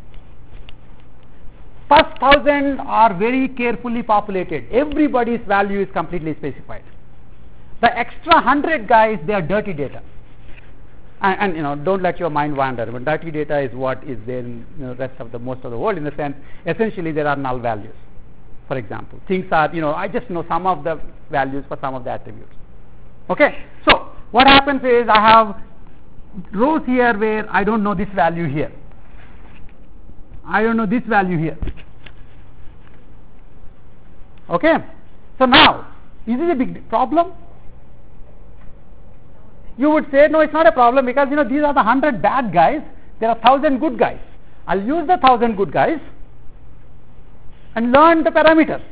First 1,000 are very carefully populated. Everybody's value is completely specified. The extra 100 guys, they are dirty data. And don't let your mind wander. But dirty data is what is there in rest of the most of the world. In the sense, essentially there are null values. For example, things are, I just know some of the values for some of the attributes. Okay, so what happens is I have rows here where I don't know this value here. I don't know this value here. Okay, so now, is this a big problem? You would say, no, it's not a problem because, these are the 100 bad guys, there are 1,000 good guys. I'll use the 1,000 good guys and learn the parameters.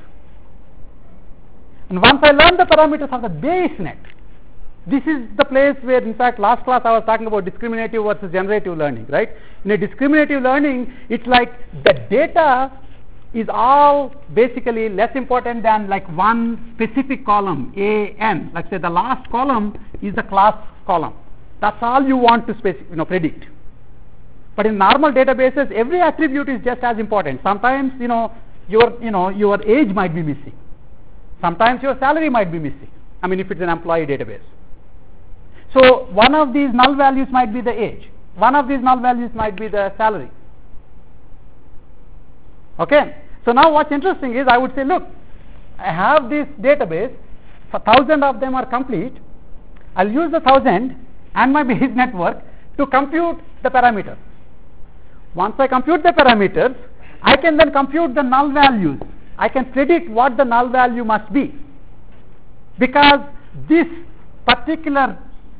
And once I learn the parameters of the Bayes net, this is the place where, in fact, last class I was talking about discriminative versus generative learning, right? In a discriminative learning, it's like the data is all basically less important than like one specific column, AN. Like say the last column is the class column. That's all you want to predict. But in normal databases, every attribute is just as important. Sometimes, your age might be missing. Sometimes your salary might be missing. If it's an employee database. So one of these null values might be the age. One of these null values might be the salary. Okay. So now what's interesting is I would say, look, I have this database, 1,000 of them are complete. I'll use the 1,000 and my Bayes network to compute the parameters. Once I compute the parameters, I can then compute the null values. I can predict what the null value must be, because this particular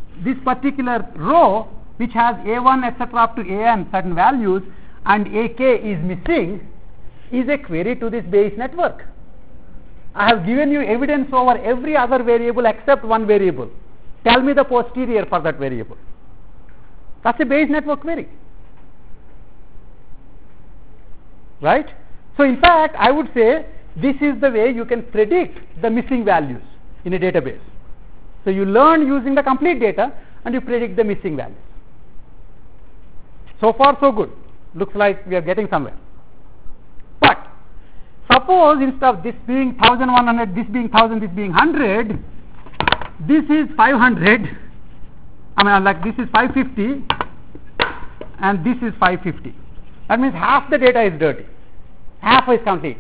row which has A1 etc. up to AN certain values and AK is missing is a query to this Bayes network. I have given you evidence over every other variable except one variable. Tell me the posterior for that variable. That's a Bayes network query. Right? So in fact, I would say this is the way you can predict the missing values in a database. So you learn using the complete data and you predict the missing values. So far so good. Looks like we are getting somewhere. But suppose instead of this being 1,100, this being 1,000, this being 100, this is 500, this is 550 and this is 550. That means half the data is dirty, half is complete.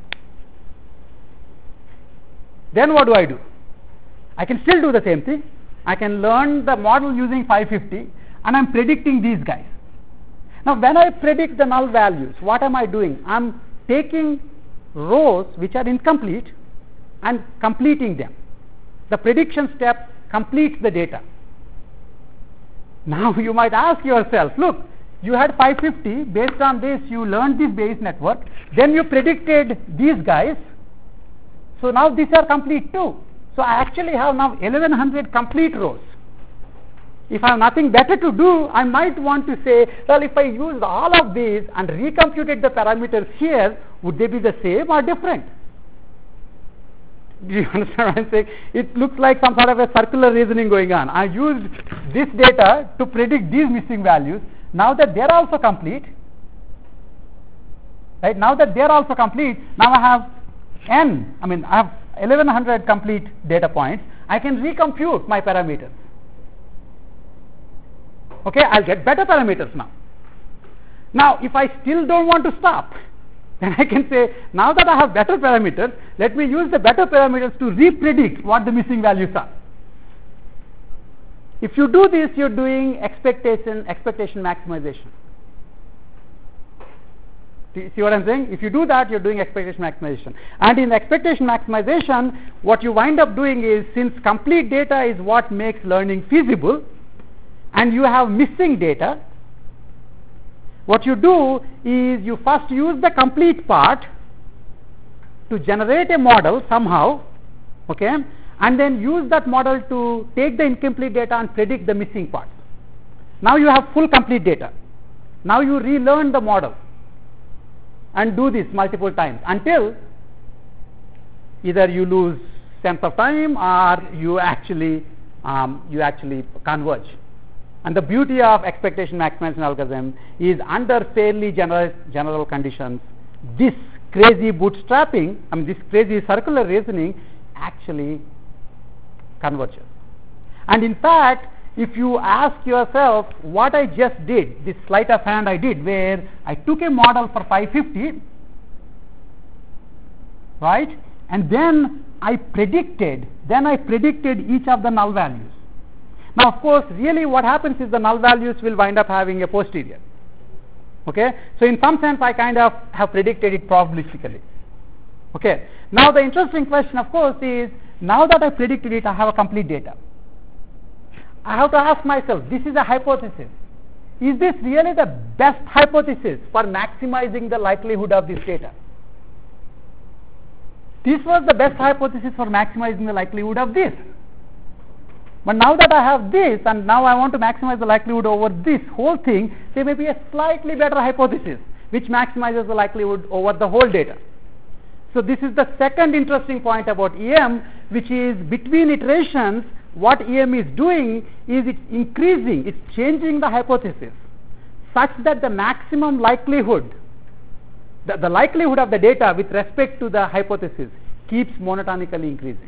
Then what do? I can still do the same thing. I can learn the model using 550 and I'm predicting these guys. Now when I predict the null values, what am I doing? I'm taking rows which are incomplete and completing them. The prediction step completes the data. Now you might ask yourself, look, you had 550, based on this you learned this Bayes network, then you predicted these guys, so now these are complete too. So I actually have now 1,100 complete rows. If I have nothing better to do, I might want to say, well, if I used all of these and recomputed the parameters here, would they be the same or different? Do you understand what I'm saying? It looks like some sort of a circular reasoning going on. I used this data to predict these missing values. Now that they're also complete, right? Now that they're also complete, now I have I have 1,100 complete data points. I can recompute my parameters. Okay, I'll get better parameters now. Now, if I still don't want to stop, then I can say, now that I have better parameters, let me use the better parameters to repredict what the missing values are. If you do this, you're doing expectation maximization. See what I'm saying? If you do that, you're doing expectation maximization. And in expectation maximization, what you wind up doing is, since complete data is what makes learning feasible, and you have missing data, what you do is you first use the complete part to generate a model somehow, okay, and then use that model to take the incomplete data and predict the missing parts. Now you have full complete data. Now you relearn the model and do this multiple times until either you lose sense of time or you actually converge. And the beauty of expectation maximization algorithm is under fairly general conditions, this crazy bootstrapping, this crazy circular reasoning actually converges. And in fact, if you ask yourself what I just did, this sleight of hand I did, where I took a model for 550, right, and then I predicted each of the null values. Now, of course, really what happens is the null values will wind up having a posterior. Okay, so in some sense, I kind of have predicted it probabilistically. Okay, now the interesting question, of course, is now that I predicted it, I have a complete data. I have to ask myself, this is a hypothesis. Is this really the best hypothesis for maximizing the likelihood of this data? This was the best hypothesis for maximizing the likelihood of this. But now that I have this, and now I want to maximize the likelihood over this whole thing, there may be a slightly better hypothesis which maximizes the likelihood over the whole data. So this is the second interesting point about EM, which is between iterations, what EM is doing is it's increasing, it's changing the hypothesis such that the maximum likelihood, the likelihood of the data with respect to the hypothesis keeps monotonically increasing.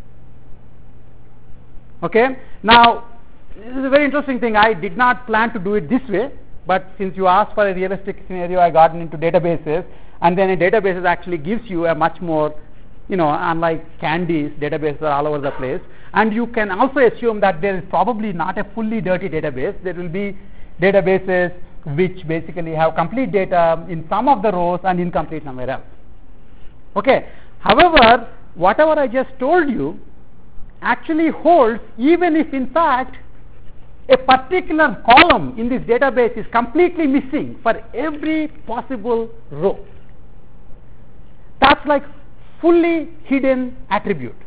Okay, now this is a very interesting thing. I did not plan to do it this way, but since you asked for a realistic scenario, I got into databases, and then a database actually gives you a much more, unlike candies, databases are all over the place, and you can also assume that there is probably not a fully dirty database. There will be databases which basically have complete data in some of the rows and incomplete somewhere else. Okay, however, whatever I just told you actually holds even if in fact a particular column in this database is completely missing for every possible row. That's like fully hidden attribute.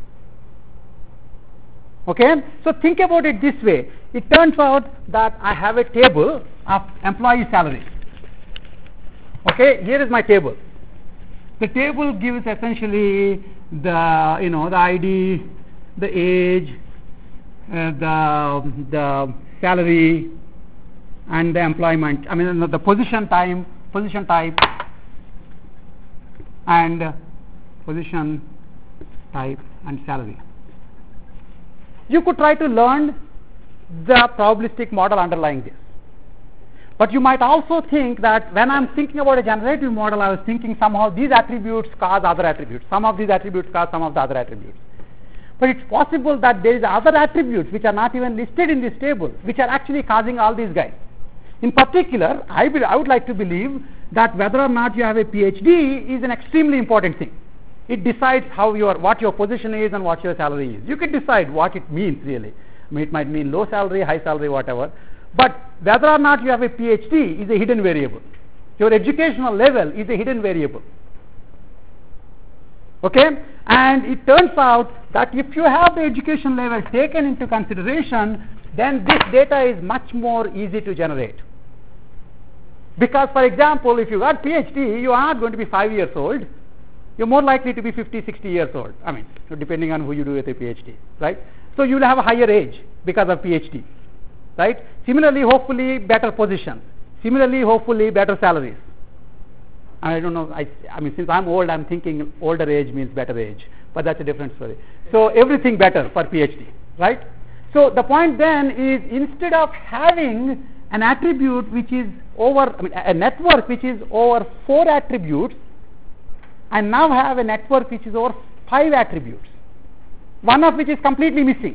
Okay, so think about it this way. It turns out that I have a table of employee salary. Okay, here is my table. The table gives essentially the the ID, the age, the salary, and the employment. The position type, and position type and salary. You could try to learn the probabilistic model underlying this. But you might also think that when I'm thinking about a generative model, I was thinking somehow these attributes cause other attributes. Some of these attributes cause some of the other attributes. But it's possible that there is other attributes which are not even listed in this table, which are actually causing all these guys. In particular, I would like to believe that whether or not you have a PhD is an extremely important thing. It decides what your position is and what your salary is. You can decide what it means really. It might mean low salary, high salary, whatever. But whether or not you have a PhD is a hidden variable. Your educational level is a hidden variable. Okay, and it turns out that if you have the education level taken into consideration, then this data is much more easy to generate. Because, for example, if you got PhD, you are not going to be 5 years old. You're more likely to be 50, 60 years old. Depending on who you do with a PhD, right? So you will have a higher age because of PhD, right? Similarly, hopefully, better positions. Similarly, hopefully, better salaries. I don't know, since I'm old, I'm thinking older age means better age, but that's a different story. So everything better for PhD, right? So the point then is, instead of having an attribute which is over, a network which is over 4 attributes, I now have a network which is over 5 attributes, one of which is completely missing.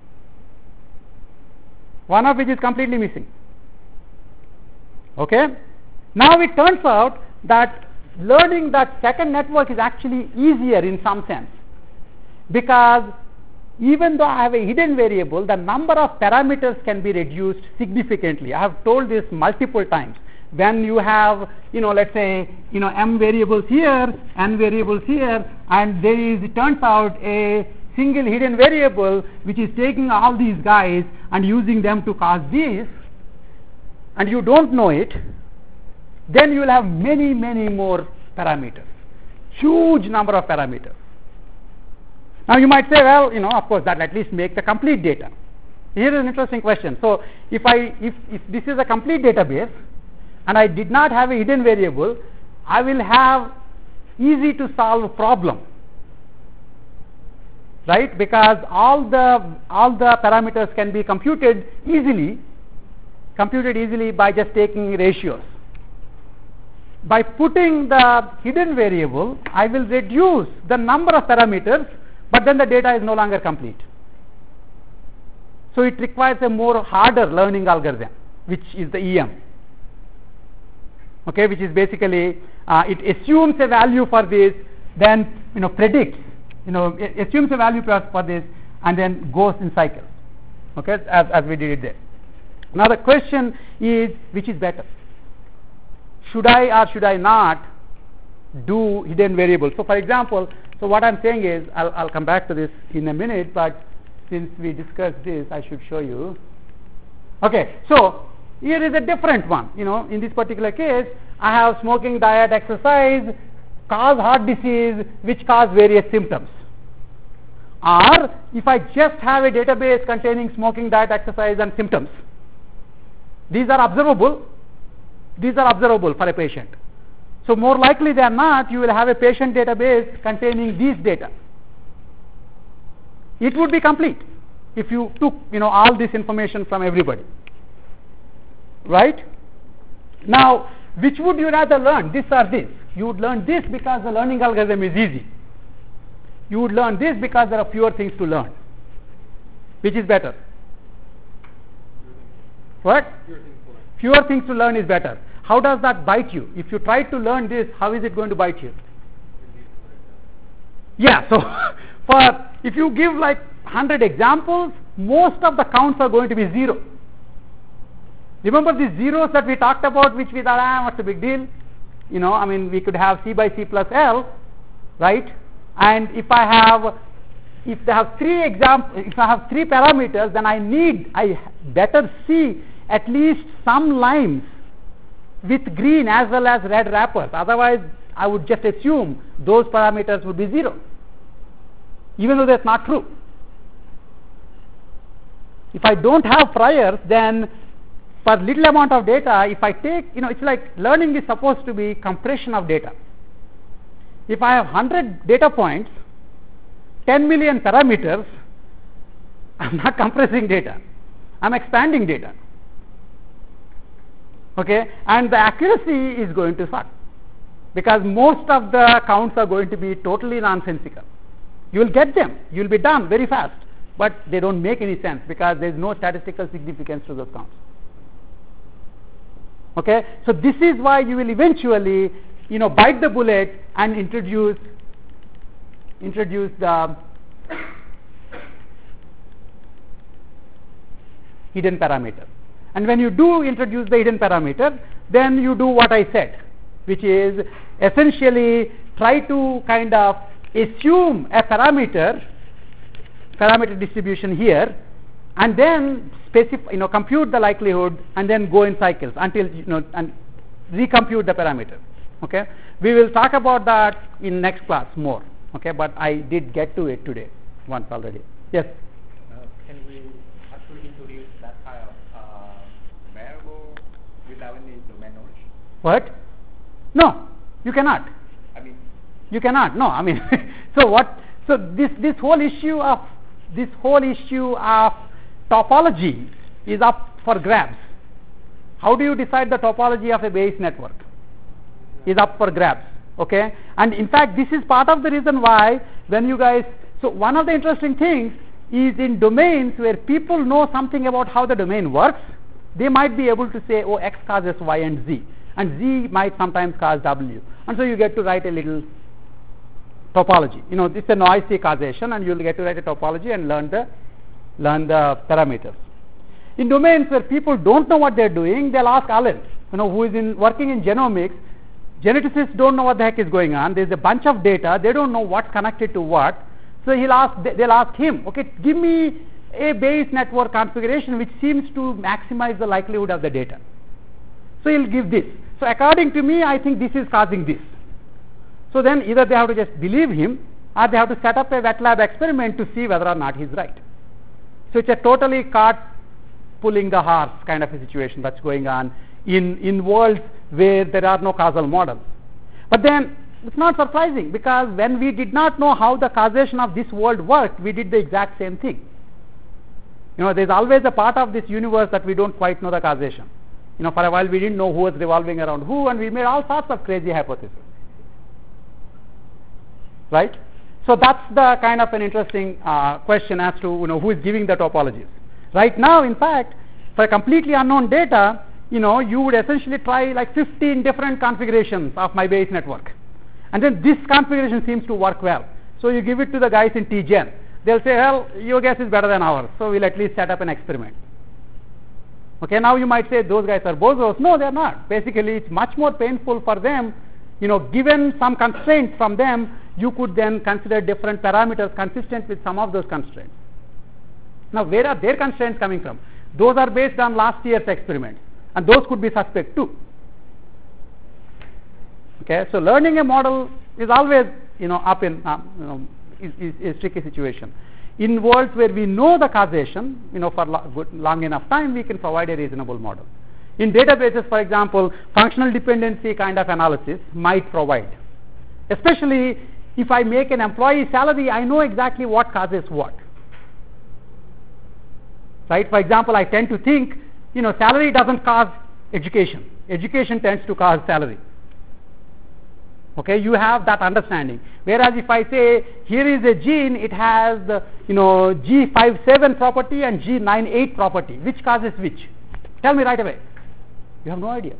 Okay? Now it turns out that learning that second network is actually easier in some sense, because even though I have a hidden variable, the number of parameters can be reduced significantly. I have told this multiple times. When you have, let's say, m variables here, n variables here, and there is, it turns out, a single hidden variable which is taking all these guys and using them to cause this, and you don't know it, then you will have many, many more parameters, huge number of parameters. Now you might say, well, of course, that at least make the complete data. Here is an interesting question. So if this is a complete database and I did not have a hidden variable, I will have easy to solve problem, right? Because all the parameters can be computed easily by just taking ratios. By putting the hidden variable, I will reduce the number of parameters, but then the data is no longer complete. So it requires a more harder learning algorithm, which is the EM. Okay, which is basically it assumes a value for this, then predicts, assumes a value for this, and then goes in cycles. Okay, as we did it there. Now the question is, which is better? Should I or should I not do hidden variables? So for example, so what I'm saying is, I'll come back to this in a minute, but since we discussed this, I should show you. Okay, so here is a different one. In this particular case, I have smoking, diet, exercise, cause heart disease, which cause various symptoms. Or if I just have a database containing smoking, diet, exercise, and symptoms, these are observable. These are observable for a patient. So more likely than not, you will have a patient database containing these data. It would be complete if you took all this information from everybody, right? Now, which would you rather learn, this or this? You would learn this because the learning algorithm is easy. You would learn this because there are fewer things to learn. Which is better? What? Fewer things to learn is better. How does that bite you? If you try to learn this, how is it going to bite you? Yeah, so if you give like 100 examples, most of the counts are going to be 0. Remember the zeros that we talked about, which we thought, what's the big deal? We could have C by C plus L, right? And if I have 3 parameters, then I better see at least some lines with green as well as red wrappers. Otherwise, I would just assume those parameters would be 0, even though that's not true. If I don't have priors, then for little amount of data, if I take, it's like learning is supposed to be compression of data. If I have 100 data points, 10 million parameters, I'm not compressing data. I'm expanding data. Okay, and the accuracy is going to suck because most of the counts are going to be totally nonsensical. You will get them, you will be done very fast, but they don't make any sense because there is no statistical significance to those counts. Okay, so this is why you will eventually, bite the bullet and introduce the hidden parameter. And when you do introduce the hidden parameter, then you do what I said, which is essentially try to kind of assume a parameter distribution here, and then compute the likelihood, and then go in cycles until and recompute the parameter. Okay, we will talk about that in next class more. Okay, but I did get to it today once already. Yes. Can we actually introduce that kind of variable without any domain knowledge? What? No, you cannot. You cannot. No, so what? So this whole issue of topology is up for grabs. How do you decide the topology of a Bayes network? Is up for grabs. Okay, and in fact, this is part of the reason why when you guys. So one of the interesting things is in domains where people know something about how the domain works, they might be able to say, oh, X causes Y and Z, and Z might sometimes cause W, and so you get to write a little topology. This is a noisy causation, and you'll get to write a topology and learn the parameters. In domains where people don't know what they're doing, they'll ask Alan, who is working in genomics. Geneticists don't know what the heck is going on. There's a bunch of data. They don't know what's connected to what. So they'll ask him, okay, give me a Bayes network configuration which seems to maximize the likelihood of the data. So he'll give this. So according to me, I think this is causing this. So then either they have to just believe him, or they have to set up a wet lab experiment to see whether or not he's right. So it's a totally cart pulling the horse kind of a situation that's going on in worlds where there are no causal models. But then it's not surprising, because when we did not know how the causation of this world worked, we did the exact same thing. There's always a part of this universe that we don't quite know the causation. For a while we didn't know who was revolving around who, and we made all sorts of crazy hypotheses. Right? So that's the kind of an interesting question as to who is giving the topologies. Right now, in fact, for completely unknown data, you would essentially try like 15 different configurations of my Bayes network, and then this configuration seems to work well. So you give it to the guys in TGen. They'll say, well, your guess is better than ours, so we'll at least set up an experiment. Okay, now you might say those guys are bozos. No, they're not. Basically, it's much more painful for them. Given some constraints from them, you could then consider different parameters consistent with some of those constraints. Now, where are their constraints coming from? Those are based on last year's experiments, and those could be suspect too. Okay, so learning a model is always, up in, is a tricky situation. In worlds where we know the causation, for long enough time, we can provide a reasonable model. In databases, for example, functional dependency kind of analysis might provide. Especially if I make an employee salary, I know exactly what causes what. Right? For example, I tend to think, salary doesn't cause education. Education tends to cause salary. Okay, you have that understanding. Whereas if I say, here is a gene, it has G57 property and G98 property. Which causes which? Tell me right away. You have no idea.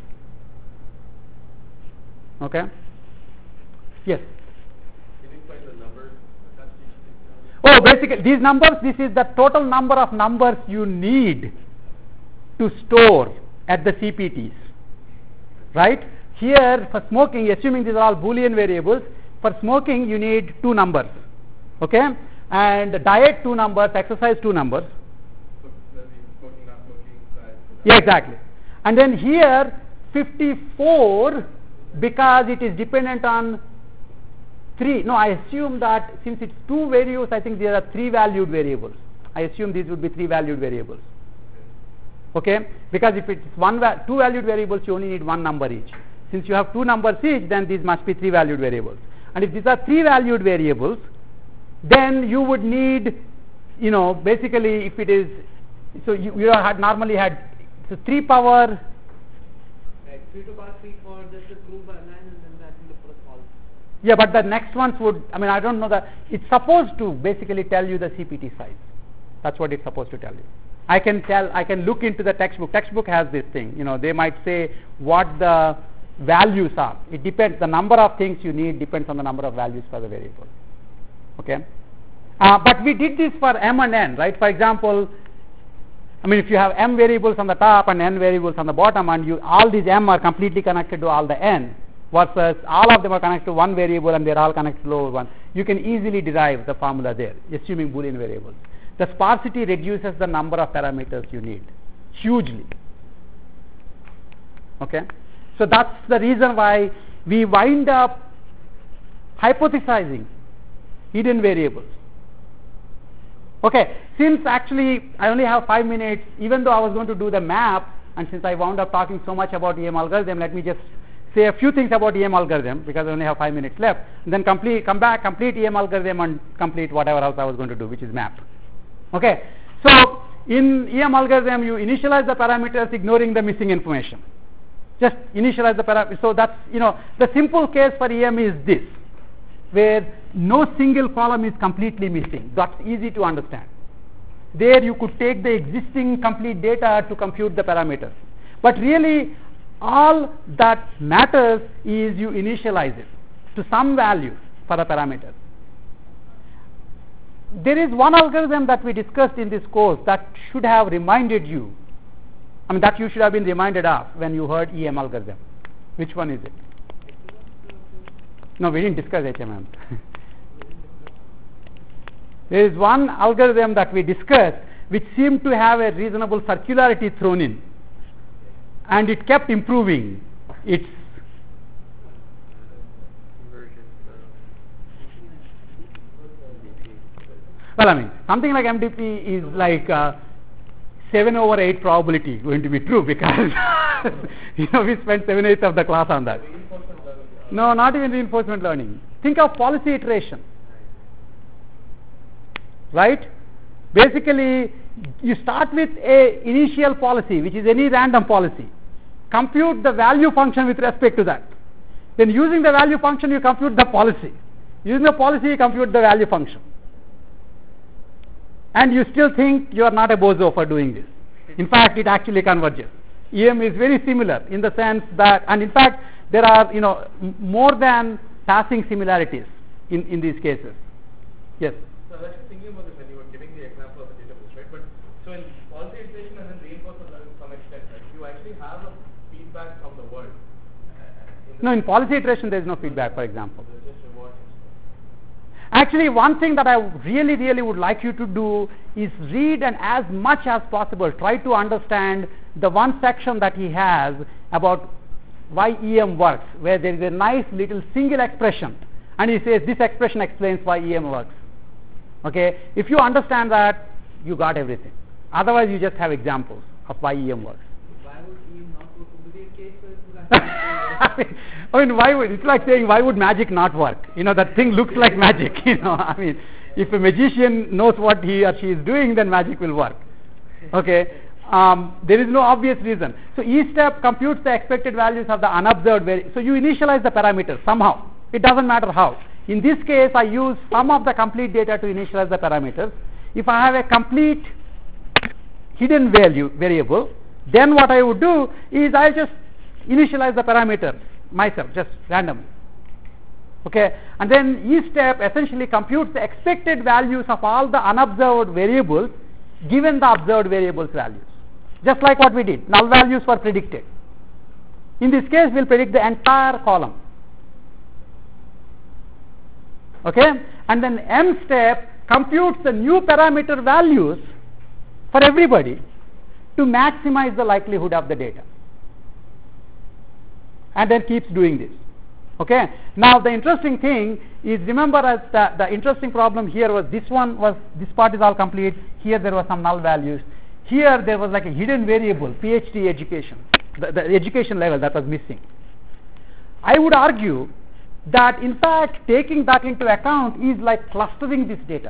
Okay? Yes? Can you explain the numbers? Oh, basically, these numbers, this is the total number of numbers you need to store at the CPTs. Right? Here, for smoking, assuming these are all Boolean variables, for smoking you need 2 numbers. Okay? And diet 2 numbers, exercise 2 numbers. So that means smoking, not smoking, size. Yeah, exactly. And then here, 54, because it is dependent on 3. No, I assume that since it's 2 variables, I think there are 3 valued variables. I assume these would be 3 valued variables. Okay? Because if it's 2 valued variables, you only need 1 number each. Since you have 2 numbers each, then these must be 3 valued variables. And if these are 3 valued variables, then you would need, basically if it is, so you had normally had, so 3 power. Like 3 to power 3 for just the true line, and then that will look for the false. Yeah, but the next ones would, I don't know that, it's supposed to basically tell you the CPT size. That's what it's supposed to tell you. I can look into the textbook. Textbook has this thing, they might say what the values are. It depends, the number of things you need depends on the number of values for the variable. Okay? But we did this for m and n, right? For example, if you have m variables on the top and n variables on the bottom, and all these m are completely connected to all the n, versus all of them are connected to one variable and they're all connected to lower one, you can easily derive the formula there, assuming Boolean variables. The sparsity reduces the number of parameters you need hugely. Okay? So that's the reason why we wind up hypothesizing hidden variables. Okay, since actually I only have 5 minutes, even though I was going to do the map, and since I wound up talking so much about EM algorithm, let me just say a few things about EM algorithm, because I only have 5 minutes left, and then come back, complete EM algorithm, and complete whatever else I was going to do, which is map. Okay, so in EM algorithm, you initialize the parameters ignoring the missing information. Just initialize the parameters. So that's, the simple case for EM is this, where no single column is completely missing. That's easy to understand. There you could take the existing complete data to compute the parameters. But really, all that matters is you initialize it to some value. for the parameters. There is one algorithm that we discussed in this course that should have reminded you, that you should have been reminded of when you heard EM algorithm. Which one is it? No, we didn't discuss HMM. There is one algorithm that we discussed which seemed to have a reasonable circularity thrown in, and it kept improving its something like MDP is like 7/8 probability going to be true, because we spent 7/8 of the class on that. No, not even reinforcement learning. Think of policy iteration, right? Basically, you start with a initial policy, which is any random policy. Compute the value function with respect to that. Then using the value function, you compute the policy. Using the policy, you compute the value function. And you still think you are not a bozo for doing this. In fact, it actually converges. EM is very similar in the sense that, and in fact, there are more than passing similarities in these cases. Yes. So I was actually thinking about this when you were giving the example of the database, right? But so in policy iteration and then reinforcement learning to some extent, right? You actually have a feedback from the world. No, in policy iteration there is no feedback, for example. There's just rewards. Actually, one thing that I really would like you to do is read, and as much as possible try to understand the one section that he has about why EM works, where there is a nice little single expression, and he says this expression explains why EM works. Okay, if you understand that, you got everything. Otherwise, you just have examples of why EM works. Why would EM not work? Would be a case where why would, it's like saying, why would magic not work? That thing looks like magic. If a magician knows what he or she is doing, then magic will work. Okay, there is no obvious reason. So each step computes the expected values of the unobserved so you initialize the parameters somehow. It doesn't matter how. In this case, I use some of the complete data to initialize the parameters. If I have a complete hidden variable, then what I would do is I just initialize the parameters myself, just randomly. Okay, and then each step essentially computes the expected values of all the unobserved variables given the observed variables values. Just like what we did, null values were predicted. In this case, we'll predict the entire column. Okay, and then M step computes the new parameter values for everybody to maximize the likelihood of the data, and then keeps doing this. Okay, now the interesting thing is, remember, as the interesting problem here was this part is all complete. Here there were some null values. Here there was like a hidden variable, PhD education, the education level that was missing. I would argue that in fact taking that into account is like clustering this data.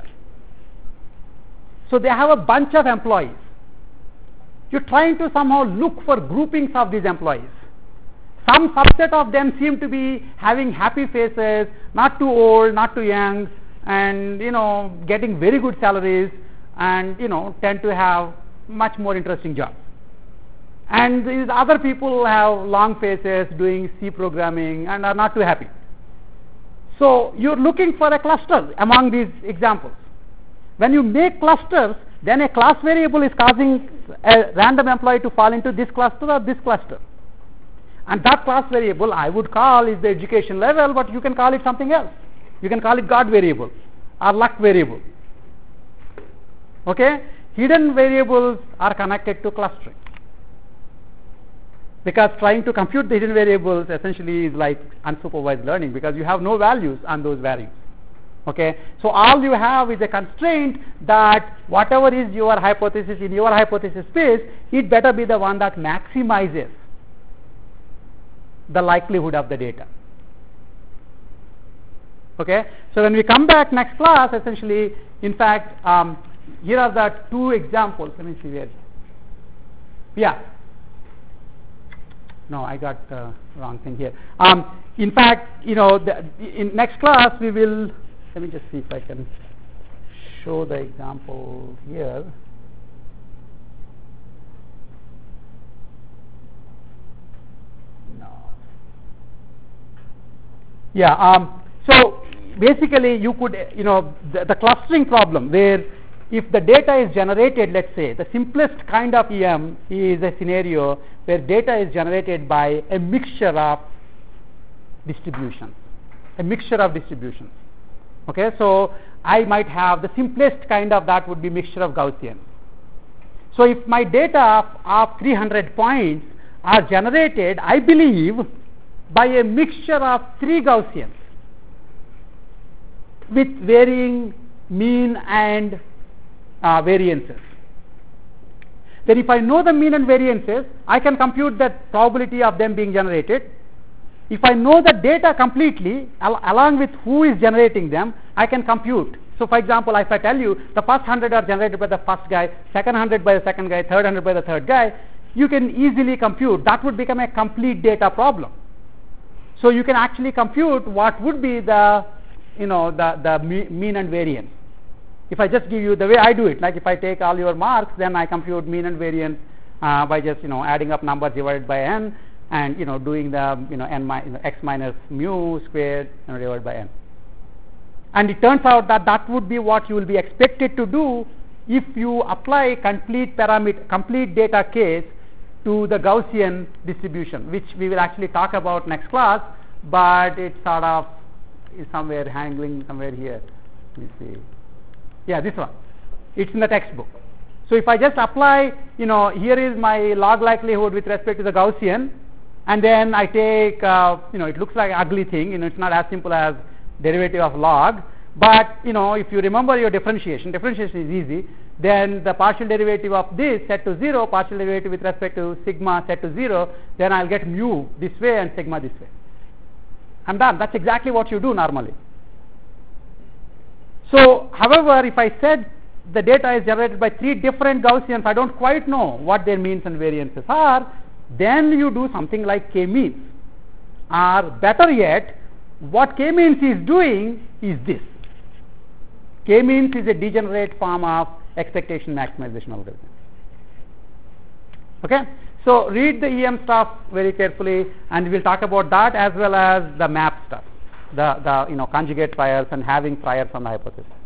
So they have a bunch of employees. You're trying to somehow look for groupings of these employees. Some subset of them seem to be having happy faces, not too old, not too young, and getting very good salaries, and tend to have much more interesting jobs. And these other people have long faces, doing C programming, and are not too happy. So you're looking for a cluster among these examples. When you make clusters, then a class variable is causing a random employee to fall into this cluster or this cluster. And that class variable I would call is the education level, but you can call it something else. You can call it God variable or luck variable. Okay? Hidden variables are connected to clustering, because trying to compute the hidden variables essentially is like unsupervised learning, because you have no values on those values. Okay, so all you have is a constraint that whatever is your hypothesis in your hypothesis space, it better be the one that maximizes the likelihood of the data. Okay, so when we come back next class, essentially, in fact, here are the two examples. Let me see where. Yeah. No, I got the wrong thing here. In fact, in next class we will. Let me just see if I can show the example here. No. Yeah. So basically you could, the clustering problem where if the data is generated, let's say, the simplest kind of EM is a scenario where data is generated by a mixture of distributions. Okay, so I might have the simplest kind of that would be mixture of Gaussian. So if my data of 300 points are generated, I believe, by a mixture of 3 Gaussians with varying mean and variances. Then if I know the mean and variances, I can compute the probability of them being generated. If I know the data completely, along with who is generating them, I can compute. So for example, if I tell you the first 100 are generated by the first guy, second 100 by the second guy, third 100 by the third guy, you can easily compute. That would become a complete data problem. So you can actually compute what would be the mean and variance. If I just give you the way I do it, like if I take all your marks, then I compute mean and variance by just adding up numbers divided by n, and doing the x minus mu squared divided by n. And it turns out that that would be what you will be expected to do if you apply complete data case to the Gaussian distribution, which we will actually talk about next class, but it sort of is somewhere hanging somewhere here. Let me see. Yeah, this one. It's in the textbook. So if I just apply, here is my log likelihood with respect to the Gaussian, and then I take, it looks like an ugly thing. It's not as simple as derivative of log. But, if you remember your differentiation is easy. Then the partial derivative of this set to 0, partial derivative with respect to sigma set to 0, then I'll get mu this way and sigma this way. I'm done. That's exactly what you do normally. So, however, if I said the data is generated by 3 different Gaussians, I don't quite know what their means and variances are, then you do something like k-means. Or better yet, what k-means is doing is this. K-means is a degenerate form of expectation maximization algorithm. Okay? So, read the EM stuff very carefully, and we'll talk about that as well as the map stuff. The conjugate priors and having priors on the hypothesis.